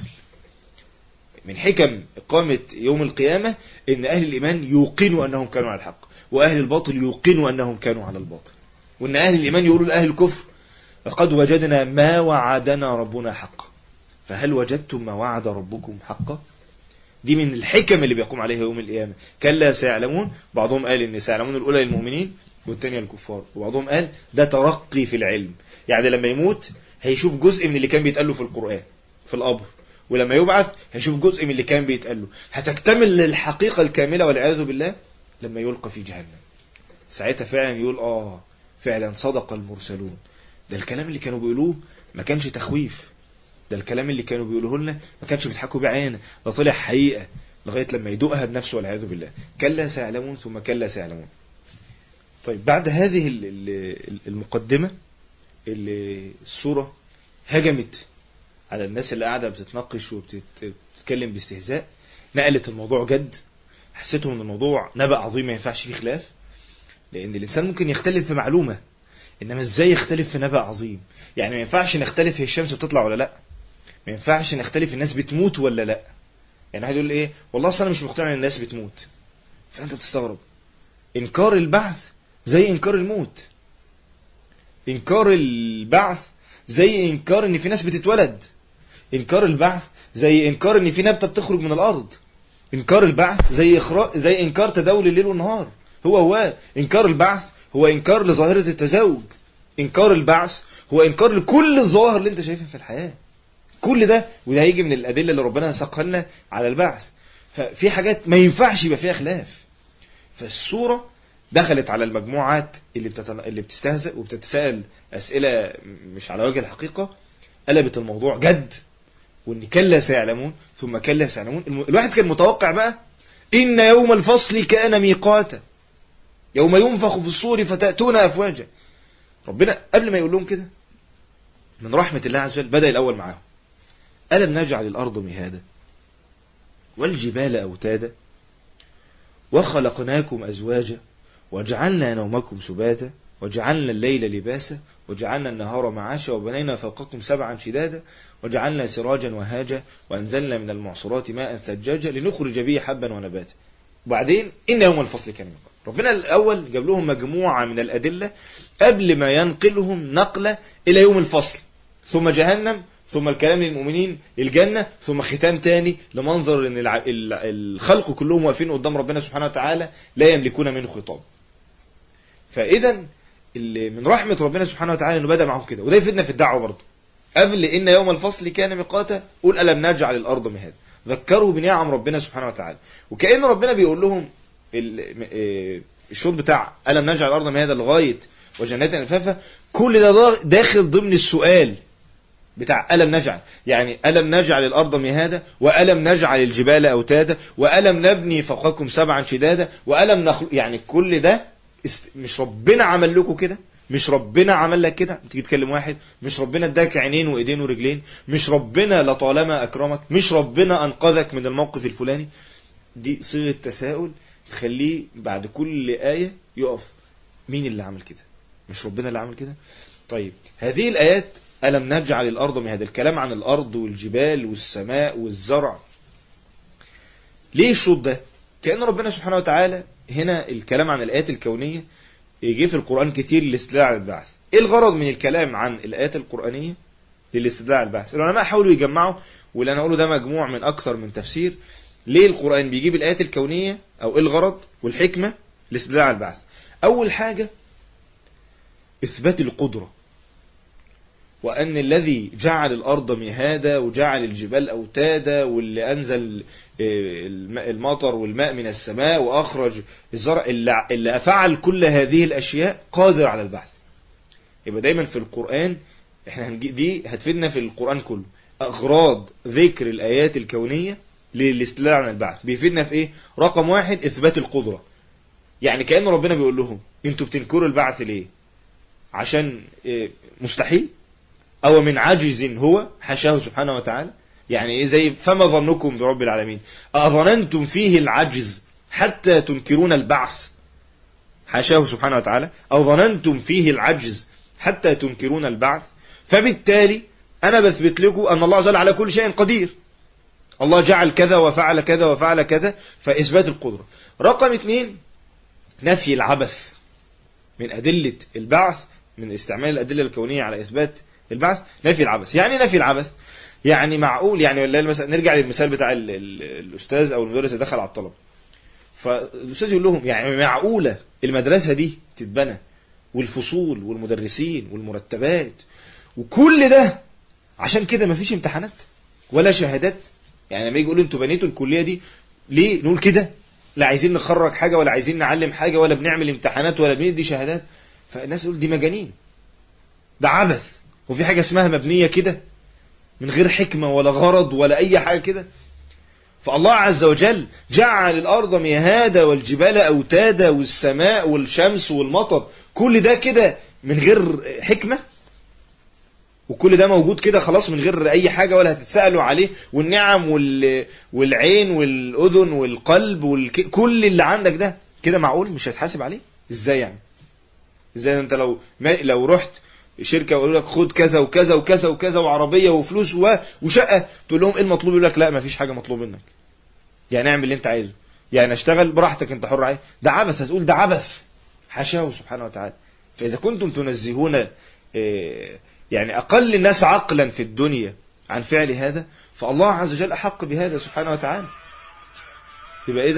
Speaker 1: من حكم إقامة يوم القيامة إن أهل الإيمان يوقنوا أنهم كانوا على الحق، وأهل الباطل يوقنوا أنهم كانوا على الباطل. وإن أهل الإيمان يقولوا لأهل الكفر لقد وجدنا ما وعدنا ربنا حقا فهل وجدتم ما وعد ربكم حقا. دي من الحكم اللي بيقوم عليها يوم القيامة. كلا سيعلمون، بعضهم قال إن سيعلمون الأولى للمؤمنين والثانية للكفار، وبعضهم قال ده ترقي في العلم، يعني لما يموت هيشوف جزء من اللي كان بيتقاله في القرآن في القبر، ولما يبعث هيشوف جزء من اللي كان بيتقاله. هتكتمل الحقيقة الكاملة والعياذ بالله لما يلقى في جهنم. ساعتها فعلا يقول فعلا صدق المرسلون. ده الكلام اللي كانوا بيقولوه ما كانش تخويف، ده الكلام اللي كانوا بيقولوه لنا ما كانش بيضحكوا بيه علينا، ده طلع حقيقة لغاية لما يدوقها بنفسه والعياذ بالله. كلا سيعلمون ثم كلا سيعلمون. طيب بعد هذه المقدمة اللي السورة هجمت على الناس اللي قاعدة بتتناقش وبتتكلم باستهزاء، نقلت الموضوع جد، حسيتهم ان الموضوع نبأ عظيم ما ينفعش فيه خلاف، لان الانسان ممكن يختلف في معلومة، انما ازاي يختلف في نبأ عظيم؟ يعني ما ينفعش نختلف هي الشمس بتطلع ولا لا، ما ينفعش نختلف الناس بتموت ولا لا. يعني واحد يقول ايه والله اصل انا مش مقتنع ان الناس بتموت، فانت بتستغرب. انكار البعث زي انكار الموت، انكار البعث زي انكار ان في ناس بتتولد، انكار البعث زي انكار ان في نبتة بتخرج من الارض، انكار البعث زي انكار تداول الليل والنهار. هو انكار البعث هو انكار لظاهرة التزاوج، انكار البعث هو انكار لكل الظواهر اللي انت شايفها في الحياة، كل ده. وده هيجي من الادله اللي ربنا ساقها لنا على البعث. ففي حاجات ما ينفعش يبقى فيها خلاف. فالسوره دخلت على المجموعات اللي بتستهزئ وبتتساءل اسئله مش على وجه الحقيقه، قلبت الموضوع جد، وان كلا سيعلمون ثم كلا سيعلمون. الواحد كان متوقع بقى ان يوم الفصل كان ميقاتا، يوم ينفخ في الصور فتأتون افواجا. ربنا قبل ما يقول لهم كده من رحمة الله عز وجل بدأ الأول معاهم: ألم نجعل الأرض مهادا والجبال أوتادا وخلقناكم أزواجا وجعلنا نومكم سباتا وجعلنا الليل لباسا وجعلنا النهار معاشا وبنينا فوقكم سبعا شدادا وجعلنا سراجا وهاجا وأنزلنا من المعصرات ماء ثجاجا لنخرج به حبا ونباتا. وبعدين إن يوم الفصل كان ميقاتا. ربنا الأول جاب لهم مجموعة من الأدلة قبل ما ينقلهم نقلة إلى يوم الفصل، ثم جهنم، ثم الكلام للمؤمنين الجنة، ثم ختام تاني لمنظر ان الخلق كلهم واقفين قدام ربنا سبحانه وتعالى لا يملكون منه خطاب. فإذا من رحمة ربنا سبحانه وتعالى انه بدأ معهم كده، وده يفيدنا في الدعوة برضه. قبل ان يوم الفصل كان ميقاتا قول ألم نجعل الأرض مهادا، ذكروا بنعم ربنا سبحانه وتعالى. وكأن ربنا بيقول لهم الشوط بتاع ألم نجعل الأرض مهادا لغاية وجنات الفافة، كل ده داخل ضمن السؤال بتاع ألم نجعل. يعني ألم نجعل الأرض مهادا، وألم نجعل الجبال أوتادا، وألم نبني فوقكم سبعا شدادا، وألم نخلق. يعني كل ده مش ربنا عمل لكم كده؟ مش ربنا عمل لك كده؟ تيجي تكلم واحد مش ربنا اداك عينين وايدين ورجلين؟ مش ربنا لطالما اكرمك؟ مش ربنا انقذك من الموقف الفلاني؟ دي صيغة تساؤل تخليه بعد كل آية يقف، مين اللي عمل كده؟ مش ربنا اللي عمل كده؟ طيب هذه الآيات ألم نجعل الأرض مهادا، الكلام عن الأرض والجبال والسماء والزرع. ليه الشوط ده؟ كأن ربنا سبحانه وتعالى هنا الكلام عن الآيات الكونية يجي في القرآن كتير للاستدلال على البعث. ايه الغرض من الكلام عن الآيات القرآنية للاستدلال على البعث؟ العلماء حاولوا يجمعوا، واللي أنا أقوله ده مجموع من أكثر من تفسير. ليه القرآن بيجيب الآيات الكونية، أو ايه الغرض والحكمة للاستدلال على البعث؟ أول حاجة إثبات القدرة، وأن الذي جعل الأرض مهادا وجعل الجبال أوتادا، واللي أنزل المطر والماء من السماء وأخرج الزرع، اللي أفعل كل هذه الأشياء قادر على البعث. يبقى دايما في القرآن احنا دي هتفيدنا في القرآن كله. أغراض ذكر الآيات الكونية للاستدلال على البعث بيفيدنا في ايه؟ رقم واحد إثبات القدرة. يعني كأن ربنا بيقول لهم انتوا بتنكروا البعث ليه؟ عشان مستحيل؟ أو من عجز هو حاشاه سبحانه وتعالى؟ يعني إيه زي فما ظنكم برب العالمين أظننتم فيه العجز حتى تنكرون البعث؟ حاشاه سبحانه وتعالى. أو ظننتم فيه العجز حتى تنكرون البعث. فبالتالي أنا بثبت لكم أن الله عز وجل على كل شيء قدير. الله جعل كذا وفعل كذا وفعل كذا، فإثبات القدرة. رقم 2 نفي العبث. من أدلة البعث، من استعمال الأدلة الكونية على إثبات البعث، نفي العبث. يعني نفي العبث يعني معقول، يعني ولا مثلا نرجع للمثال بتاع الأستاذ أو المدرس اللي دخل على الطلبة، فالأستاذ يقول لهم يعني معقولة المدرسة دي تتبنى والفصول والمدرسين والمرتبات وكل ده عشان كده مفيش امتحانات ولا شهادات؟ يعني لما يجي يقولوا انتوا بنيتوا الكلية دي ليه؟ نقول كده لا عايزين نخرج حاجة ولا عايزين نعلم حاجة ولا بنعمل امتحانات ولا بندي شهادات. فالناس يقول دي مجانين، ده عبث، وفي حاجة اسمها مبنية كده من غير حكمة ولا غرض ولا أي حاجة كده. فالله عز وجل جعل الأرض مهادا والجبال أوتادا والسماء والشمس والمطر، كل ده كده من غير حكمة، وكل ده موجود كده خلاص من غير أي حاجة ولا هتتسألوا عليه. والنعم والعين والأذن والقلب كل اللي عندك ده كده معقول مش هتحاسب عليه؟ ازاي يعني؟ ازاي انت لو رحت شركة وقالوا لك خد كذا وكذا وكذا وكذا وعربية وفلوس وشقة، تقول لهم ايه المطلوب؟ يقول لك لا مفيش حاجة مطلوب منك. يعني اعمل اللي انت عايزه، يعني اشتغل براحتك انت حر عليه. ده عبث، هتقول ده عبث، حاشاه سبحانه وتعالى. فإذا كنتم تنزهون يعني أقل الناس عقلا في الدنيا عن فعل هذا، فالله عز وجل أحق بهذا سبحانه وتعالى. يبقى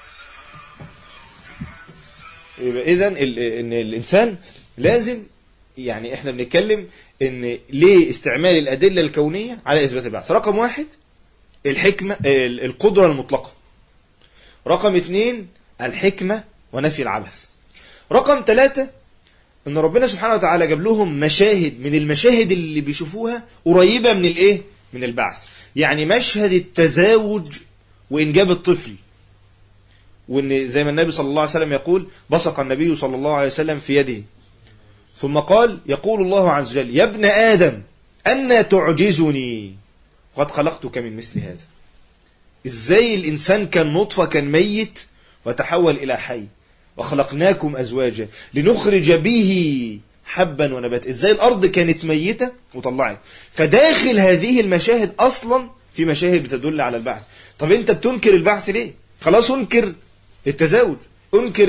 Speaker 1: إذن إن الإنسان لازم يعني احنا بنتكلم ان ليه استعمال الادلة الكونية على اثبات البعث. رقم 1 الحكمة القدرة المطلقة. رقم 2 الحكمة ونفي العبث. رقم 3 ان ربنا سبحانه وتعالى جاب لهم مشاهد من المشاهد اللي بيشوفوها قريبة من الايه، من البعث. يعني مشهد التزاوج وانجاب الطفل، وان زي ما النبي صلى الله عليه وسلم يقول بصق النبي صلى الله عليه وسلم في يده ثم قال يقول الله عز وجل يا ابن آدم أنى تعجزني قد خلقتك من مثل هذا. ازاي الإنسان كان نطفة، كان ميت وتحول إلى حي، وخلقناكم أزواجا لنخرج به حبا ونبات. ازاي الأرض كانت ميتة وطلعت. فداخل هذه المشاهد أصلا في مشاهد بتدل على البعث. طب انت بتنكر البعث ليه؟ خلاص انكر التزاوج، انكر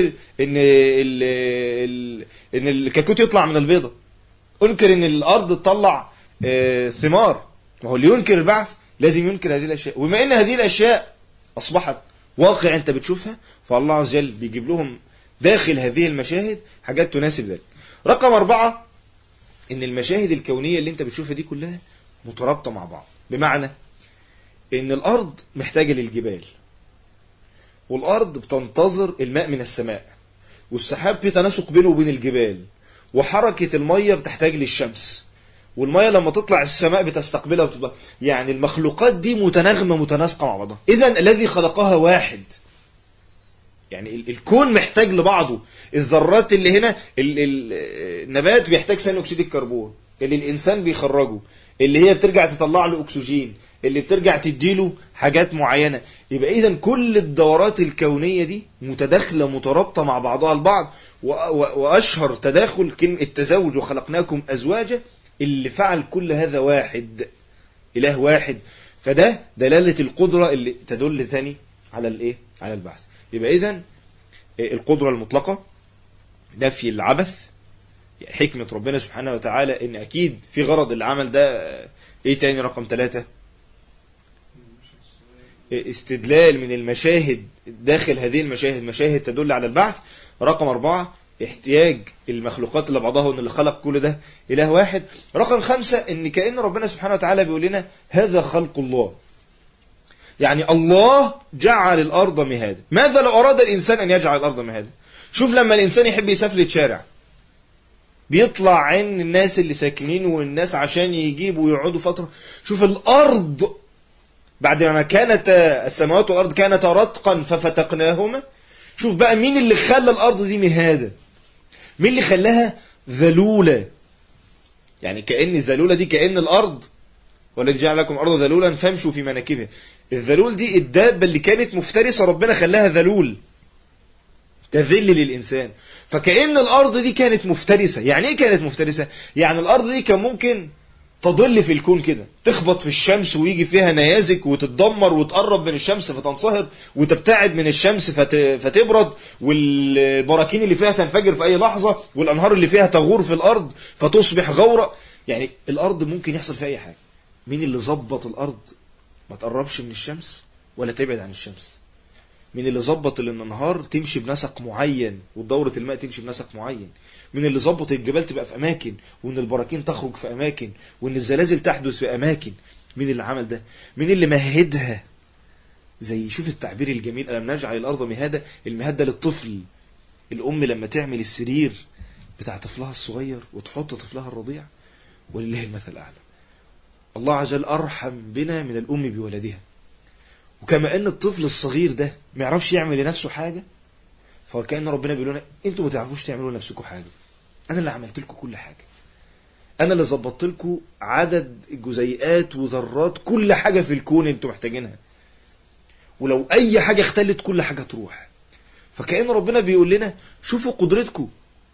Speaker 1: ان الكتكوت يطلع من البيضة، انكر ان الارض تطلع ثمار. ما هو اللي ينكر البعث لازم ينكر هذه الاشياء. وما ان هذه الاشياء اصبحت واقع انت بتشوفها، فالله عز وجل بيجيب لهم داخل هذه المشاهد حاجات تناسب ذلك. رقم 4 ان المشاهد الكونية اللي انت بتشوفها دي كلها مترابطة مع بعض. بمعنى ان الارض محتاجة للجبال، والارض بتنتظر الماء من السماء، والسحاب في تناسق بينه وبين الجبال، وحركة المية بتحتاج للشمس، والمية لما تطلع السماء بتستقبلها وبتبقى. يعني المخلوقات دي متناغمة متناسقة مع بعضها. اذا الذي خلقها واحد. يعني الكون محتاج لبعضه. الذرات اللي هنا النبات بيحتاج ثاني اكسيد الكربون اللي الانسان بيخرجه، اللي هي بترجع تطلع له اكسجين، اللي بترجع تديله حاجات معينة. يبقى اذا كل الدورات الكونية دي متداخلة مترابطة مع بعضها البعض. واشهر تداخل كلمة التزاوج وخلقناكم ازواجا، اللي فعل كل هذا واحد، اله واحد. فده دلالة القدرة اللي تدل ثاني على الايه، على البعث. يبقى اذا القدرة المطلقة، نفي العبث، حكمة ربنا سبحانه وتعالى ان اكيد في غرض العمل ده. ايه تاني؟ رقم 3 استدلال من المشاهد داخل هذه المشاهد مشاهد تدل على البعث. رقم 4 احتياج المخلوقات اللي بعضها وان اللي خلق كل ده اله واحد. رقم 5 ان كأن ربنا سبحانه وتعالى بيقول لنا هذا خلق الله. يعني الله جعل الارض مهادا. ماذا لو اراد الانسان ان يجعل الارض مهادا؟ شوف لما الانسان يحب يسافلت شارع، بيطلع عين الناس اللي ساكنين والناس عشان يجيبوا ويقعدوا فترة. شوف الارض بعد ما كانت السماوات والارض كانتا رتقا ففتقناهما. شوف بقى مين اللي خلى الارض دي مهادة، مين اللي خلاها ذلولة. يعني كأن ذلولة دي كأن الارض والذي جعل لكم الارض ذلولا فامشوا في مناكبها. الذلول دي الدابة اللي كانت مفترسة ربنا خلاها ذلول تذل للإنسان. فكأن الأرض دي كانت مفترسة. يعني إيه كانت مفترسة؟ يعني الأرض دي كان ممكن تضل في الكون كده، تخبط في الشمس ويجي فيها نيازك وتتدمر وتقرب من الشمس فتنصهر، وتبتعد من الشمس فتبرد، والبراكين اللي فيها تنفجر في أي لحظة، والأنهار اللي فيها تغور في الأرض فتصبح غورة. يعني الأرض ممكن يحصل فيها أي حاجة. مين اللي ظبط الأرض ما تقربش من الشمس ولا تبعد عن الشمس؟ من اللي ظبط ان النهار تمشي بنسق معين ودورة الماء تمشي بنسق معين؟ من اللي ظبط الجبال تبقى في اماكن، وان البراكين تخرج في اماكن، وان الزلازل تحدث في اماكن؟ مين اللي عمل ده؟ مين اللي مهدها؟ زي شوف التعبير الجميل، ألم نجعل الارض مهادة. المهاد ده للطفل. الام لما تعمل السرير بتاع طفلها الصغير وتحط طفلها الرضيع، ولله المثل الاعلى. الله عز وجل ارحم بنا من الام بولدها. وكما ان الطفل الصغير ده ما يعرفش يعمل لنفسه حاجة، فكأن ربنا بيقول لنا انتوا ما تعرفوش تعملوا لنفسكم حاجة، انا اللي عملت لكم كل حاجة، انا اللي ظبطت لكم عدد جزيئات وذرات كل حاجة في الكون انتوا محتاجينها، ولو اي حاجة اختلت كل حاجة تروح. فكأن ربنا بيقول لنا شوفوا قدرتكم،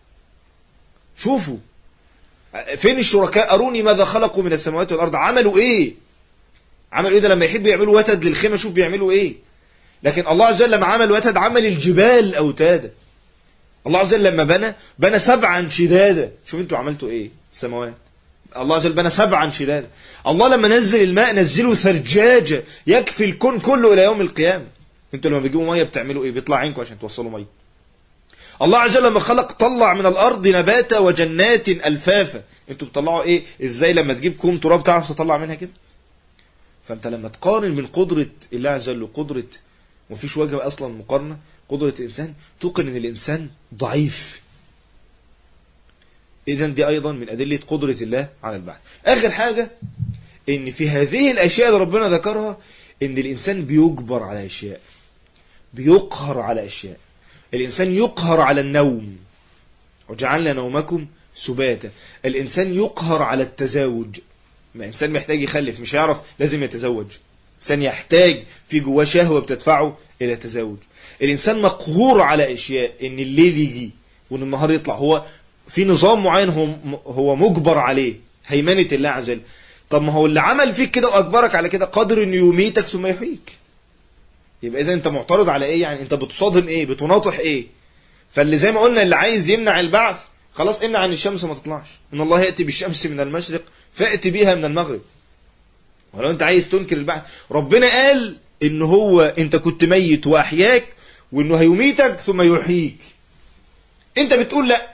Speaker 1: شوفوا فين الشركاء، اروني ماذا خلقوا من السماوات والارض. عملوا ايه؟ عملوا ايه ده؟ لما يحبوا يعملوا وتد للخيمة شوف بيعملوا ايه. لكن الله عز وجل لما عمل وتد عمل الجبال اوتادا. الله عز وجل لما بنى 7 شدادا. شوف انتوا عملتوا ايه السماوات. الله عز وجل بنى 7 شدادا. الله لما نزل الماء نزله ثرجاجة يكفي الكون كله الى يوم القيامة. انتوا لما بيجيبوا مية بتعملوا ايه؟ بيطلع عينكم عشان توصلوا مية. الله عز وجل لما خلق طلع من الارض نباتا وجنات الفافا. انتوا بتطلعوا ايه؟ ازاي لما تجيب كوم تراب تعرف تطلع منها كده؟ فانت لما تقارن من قدرة الله عز وجل وقدرة، ومفيش وجه اصلا مقارنة، قدرة الانسان، توقن ان الانسان ضعيف. اذا دي ايضا من ادلة قدرة الله على البعث. اخر حاجة ان في هذه الاشياء اللي ربنا ذكرها ان الانسان بيجبر على اشياء، بيقهر على اشياء. الانسان يقهر على النوم، وجعلنا نومكم سباتا. الانسان يقهر على التزاوج، ما انسان محتاج يخلف مش هيعرف لازم يتزوج، انسان يحتاج في جواه شهوة بتدفعه الى التزاوج. الانسان مقهور على اشياء، ان الليل يجي وان النهار يطلع، هو في نظام معين هو مجبر عليه، هيمنة الله عز وجل. طب ما هو اللي عمل فيك كده واجبرك على كده قادر انه يميتك ثم يحييك. يبقى اذا انت معترض على ايه؟ يعني انت بتصادم ايه؟ بتناطح ايه؟ فاللي زي ما قلنا اللي عايز يمنع البعث خلاص امنع عن الشمس ما تطلعش، ان الله يأتي بالشمس من المشرق فأتي بها من المغرب. ولو انت عايز تنكر البعث، ربنا قال ان هو انت كنت ميت واحياك، وانه هيميتك ثم يحييك. انت بتقول لا،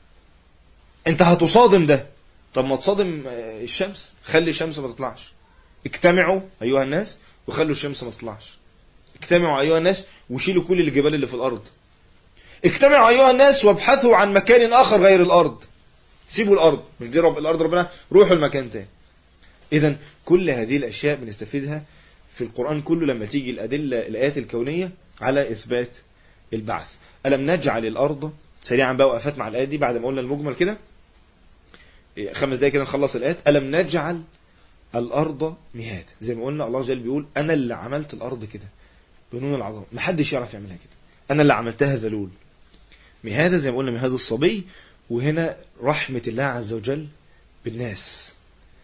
Speaker 1: انت هتصادم ده. طب ما تصادم الشمس، خلي الشمس ما تطلعش. اجتمعوا ايها الناس وخلوا الشمس ما تطلعش. اجتمعوا ايها الناس وشيلوا كل الجبال اللي في الارض. اجتمعوا ايها الناس وابحثوا عن مكان اخر غير الارض. سيبوا الارض، مش دي الارض ربنا، روحوا المكان تاني. اذا كل هذه الاشياء بنستفيدها في القرآن كله لما تيجي الادلة الايات الكونية على اثبات البعث. ألم نجعل الارض، سريعا بقى وقفات مع الايات دي بعد ما قلنا المجمل كده 5 دقايق كده نخلص الايات. ألم نجعل الارض مهاد، زي ما قلنا الله جل بيقول انا اللي عملت الارض كده بنون العظمه، محدش يعرف يعملها كده، انا اللي عملتها ذلول. مهاد زي ما قلنا مهاد الصبي، وهنا رحمة الله عز وجل بالناس.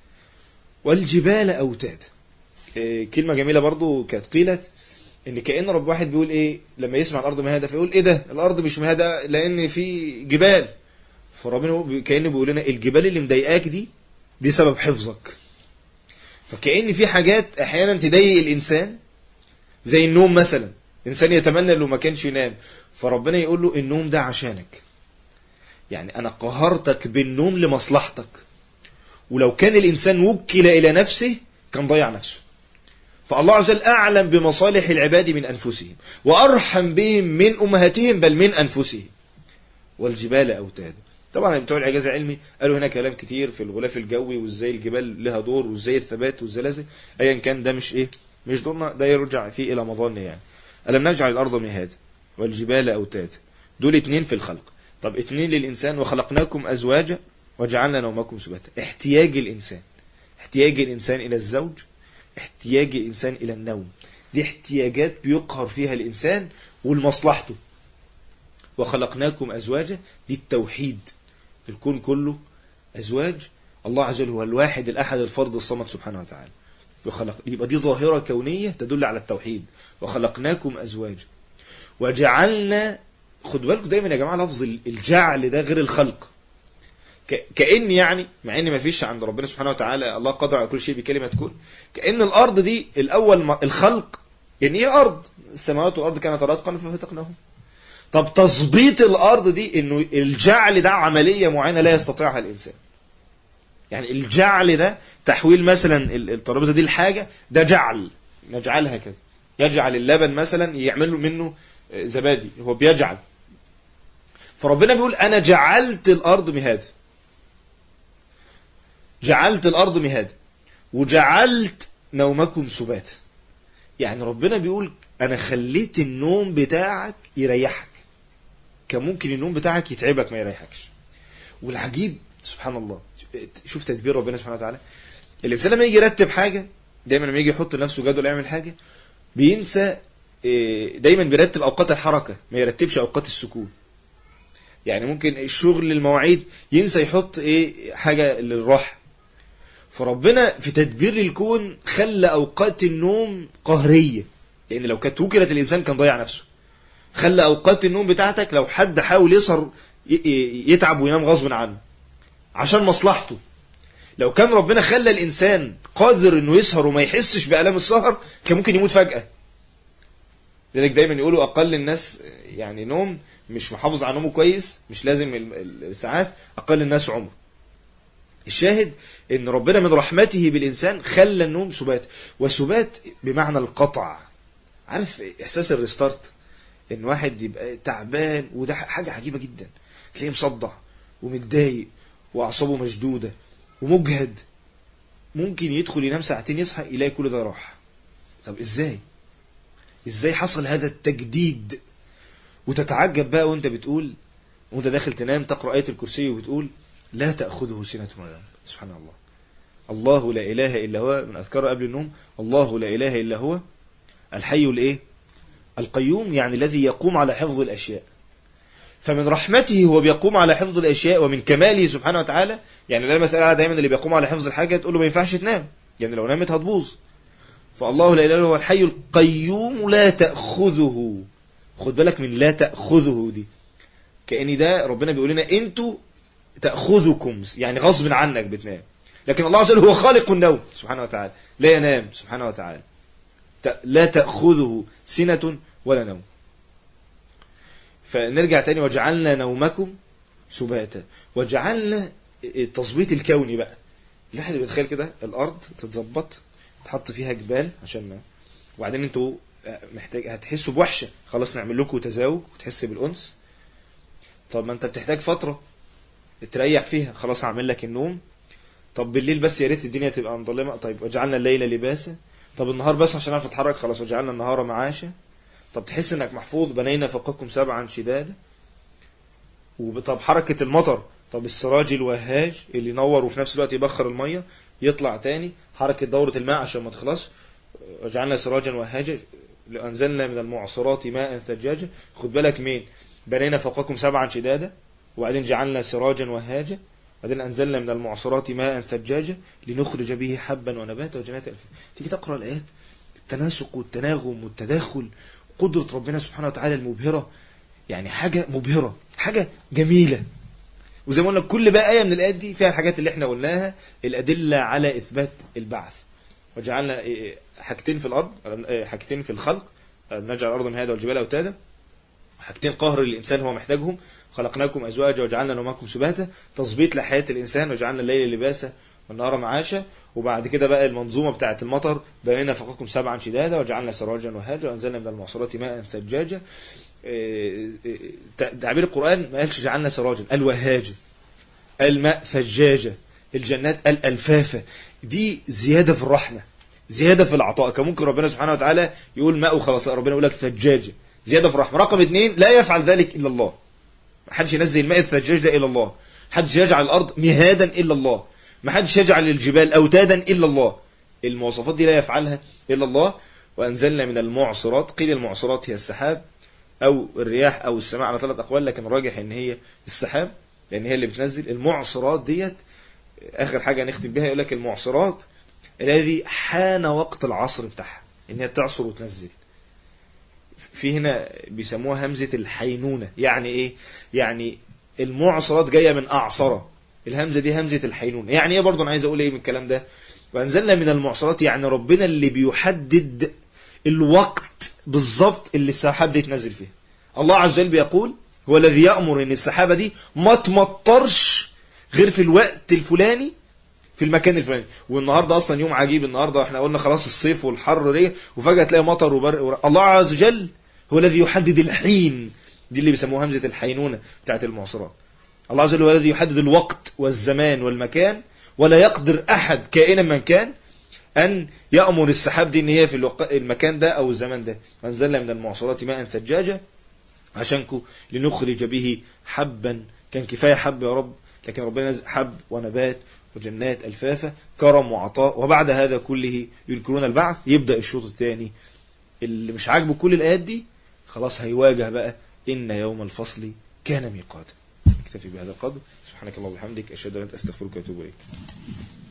Speaker 1: والجبال أوتاد، كلمة جميلة برضو كانت قيلت ان كأن رب واحد بيقول ايه لما يسمع الارض مهادة فيقول ايه ده الارض مش مهادة لان في جبال. فربنا كأنه بيقول لنا الجبال اللي مضايقاك دي سبب حفظك. فكأن في حاجات احيانا تضايق الانسان زي النوم مثلا، انسان يتمنى انه ما كانش ينام، فربنا يقول له النوم ده عشانك، يعني انا قهرتك بالنوم لمصلحتك. ولو كان الانسان وكل الى نفسه كان ضيع نفسه. فالله عز وجل اعلم بمصالح العباد من انفسهم، وارحم بهم من امهاتهم بل من انفسهم. والجبال اوتادا، طبعا بتوع الاعجاز العلمي قالوا هنا كلام كتير في الغلاف الجوي وازاي الجبال لها دور وازاي الثبات والزلازل. ايا كان ده مش دورنا، ده يرجع فيه الى مظان يعني. ألم نجعل الارض مهادا والجبال اوتادا، دول 2 في الخلق. طب 2 للانسان، وخلقناكم ازواجا وجعلنا نومكم سباتا. احتياج الانسان الى الزوج، احتياج الانسان الى النوم، دي احتياجات بيقهر فيها الانسان ولمصلحته. وخلقناكم ازواجا، دي التوحيد، الكون كله ازواج. الله عز وجل هو الواحد الاحد الفرد الصمد سبحانه وتعالى. يبقى دي ظاهرة كونية تدل على التوحيد. وخلقناكم ازواجا وجعلنا، خد بالكم دايما يا جماعة لفظ الجعل ده غير الخلق. كأن يعني مع ان ما فيش عند ربنا سبحانه وتعالى الله قادر على كل شيء بكلمة كن، كأن الارض دي الاول الخلق، يعني هي ارض، السماوات والارض كانت رتقا ففتقناهم. طب تظبيط الارض دي انه الجعل ده عملية معينة لا يستطيعها الانسان. يعني الجعل ده تحويل مثلا الترابيزة دي لحاجة، ده جعل، نجعلها كده. يجعل اللبن مثلا يعمل منه زبادي، هو بيجعل. فربنا بيقول انا جعلت الارض مهادا، جعلت الارض مهادا وجعلت نومكم سباتا. يعني ربنا بيقول انا خليت النوم بتاعك يريحك، كان ممكن النوم بتاعك يتعبك ما يريحكش. والعجيب سبحان الله، شوف تدبير ربنا سبحانه وتعالى. الانسان لما يجي يرتب حاجة، دايما لما يجي يحط لنفسه جدول يعمل حاجة بينسى، دايما بيرتب اوقات الحركة ما يرتبش اوقات السكون. يعني ممكن الشغل المواعيد ينسى يحط حاجة للراحة. فربنا في تدبير الكون خلى اوقات النوم قهرية، لان لو كانت وكلت الانسان كان ضيع نفسه. خلى اوقات النوم بتاعتك لو حد حاول يسهر يتعب وينام غصب عنه عشان مصلحته. لو كان ربنا خلى الانسان قادر انه يسهر وما يحسش بألم السهر كان ممكن يموت فجأة. لذلك دايما يقولوا اقل الناس يعني نوم، مش محافظ على نومه كويس، مش لازم الساعات، اقل الناس عمر. الشاهد ان ربنا من رحمته بالانسان خلى النوم سبات، وسبات بمعنى القطع. عارف احساس الريستارت، ان واحد يبقى تعبان، وده حاجة عجيبة جدا، تلاقيه مصدع ومتضايق واعصابه مشدودة ومجهد، ممكن يدخل ينام ساعتين يصحى يلاقي كل ده راح. طب ازاي حصل هذا التجديد؟ وتتعجب بقى وانت بتقول، وانت داخل تنام تقرأ آية الكرسي وبتقول لا تأخذه سنة ولا نوم. سبحان الله، الله لا إله إلا هو، من أذكار قبل النوم الله لا إله إلا هو الحي الإيه؟ القيوم، يعني الذي يقوم على حفظ الأشياء. فمن رحمته هو بيقوم على حفظ الأشياء، ومن كماله سبحانه وتعالى. يعني لا مسألة دايما اللي بيقوم على حفظ الحاجة تقول له ما ينفعش تنام، يعني لو نامت هتبوظ. فالله لا إله إلا هو الحي القيوم لا تأخذه. خد بالك من لا تأخذه دي، كأن ده ربنا بيقول لنا انتوا تأخذكم، يعني غصب عنك بتنام. لكن الله عز وجل هو خالق النوم سبحانه وتعالى، لا ينام سبحانه وتعالى، لا تأخذه سنة ولا نوم. فنرجع تاني، وجعلنا نومكم سباتا. وجعلنا التظبيط الكوني بقى، الواحد بيتخيل كده الأرض تتظبط، تحط فيها جبال عشان ما، وبعدين انتوا هتحسوا بوحشة، خلاص نعمل لكم تزاوج وتحس بالأنس. طب ما انت بتحتاج فترة تريح فيها، خلاص هعمل لك النوم. طب بالليل بس يا ريت الدنيا تبقى مظلمة، طيب وجعلنا الليل لباسا. طب النهار بس عشان اعرف اتحرك، خلاص وجعلنا النهار معاشا. طب تحس انك محفوظ، بنينا فوقكم سبعا شدادا. طب حركة المطر، طب السراج الوهاج اللي ينور وفي نفس الوقت يبخر المية يطلع تاني، حركة دورة الماء عشان ما تخلص، وجعلنا سراجا وهاجا، أنزلنا من المعصرات ماء ثجاجا. خد بالك مين؟ بنينا فوقكم سبعا شدادا، وبعدين جعلنا سراجا وهاجا، بعدين أنزلنا من المعصرات ماء ثجاجا لنخرج به حبا ونباتا وجنات ألفا. تيجي تقرأ الآيات، التناسق والتناغم والتداخل، قدرة ربنا سبحانه وتعالى المبهرة، يعني حاجة مبهرة، حاجة جميلة. وزي ما قلنا كل بقى آية من الآيات دي فيها الحاجات اللي احنا قلناها، الأدلة على إثبات البعث. وجعلنا حاجتين في الأرض، حاجتين في الخلق، نجعل الأرض مهادا والجبال أوتادا، حاجتين قهر للإنسان هو محتاجهم، خلقناكم أزواجا وجعلنا نومكم سباتا، تظبيط لحياة الإنسان، وجعلنا الليل لباسا والنهار معاشا. وبعد كده بقى المنظومة بتاعة المطر، بنينا فوقكم سبعا شدادا وجعلنا سراجا وهاجا وأنزلنا من المعصرات ماء ثجاجا. تعبير القرآن ما قالش جعلنا سراجا، قال وهاجا، الماء ثجاجا، الجنات قال ألفافا. دي زيادة في الرحمة، زيادة في العطاء. كان ممكن ربنا سبحانه وتعالى يقول ماء وخلاص، ربنا يقول لك ثجاجة، زيادة في الرحمة. رقم 2، لا يفعل ذلك إلا الله، ما حدش ينزل الماء الثجاج ده إلا الله، ما حدش يجعل الأرض مهادا إلا الله، ما حدش يجعل الجبال أوتادا إلا الله. المواصفات دي لا يفعلها إلا الله. وأنزلنا من المعصرات، قيل المعصرات هي السحاب أو الرياح أو السماء على 3 أقوال، لكن راجح إن هي السحاب لأن هي اللي بتنزل. المعصرات ديت آخر حاجة نختم بها، يقول لك المعصرات الذي حان وقت العصر بتاعها، إن هي تعصر وتنزل. في هنا بيسموها همزة الحينونة. يعني إيه؟ يعني المعصرات جاية من أعصرة، الهمزة دي همزة الحينونة. يعني إيه برضو؟ أنا عايز أقول إيه من الكلام ده؟ وأنزلنا من المعصرات، يعني ربنا اللي بيحدد الوقت بالظبط اللي السحاب دي تنزل فيه. الله عز وجل بيقول هو الذي يأمر إن السحابة دي ما تمطرش غير في الوقت الفلاني في المكان الفلاني. والنهاردة أصلا يوم عجيب، النهاردة احنا قلنا خلاص الصيف والحر ريه، وفجأة تلاقي مطر وبرق. الله عز وجل هو الذي يحدد الحين، دي اللي بيسموها همزة الحينونة بتاعت المعصرات. الله عز وجل هو الذي يحدد الوقت والزمان والمكان، ولا يقدر أحد كائنا من كان أن يأمر السحاب دي إن هي في المكان ده أو الزمان ده. أنزلنا من المعصرات ماء ثجاجا عشانكم لنخرج به حبا. كان كفاية حب يا رب، لكن ربنا حب ونبات وجنات ألفافا، كرم وعطاء. وبعد هذا كله ينكرون البعث. يبدأ الشوط الثاني، اللي مش عاجبه كل الآيات دي خلاص هيواجه بقى إن يوم الفصل كان ميقاتا. اكتفي بهذا القدر. سبحانك اللهم وبحمدك، أشهد أن لا إله إلا أنت، أستغفرك وأتوب إليك.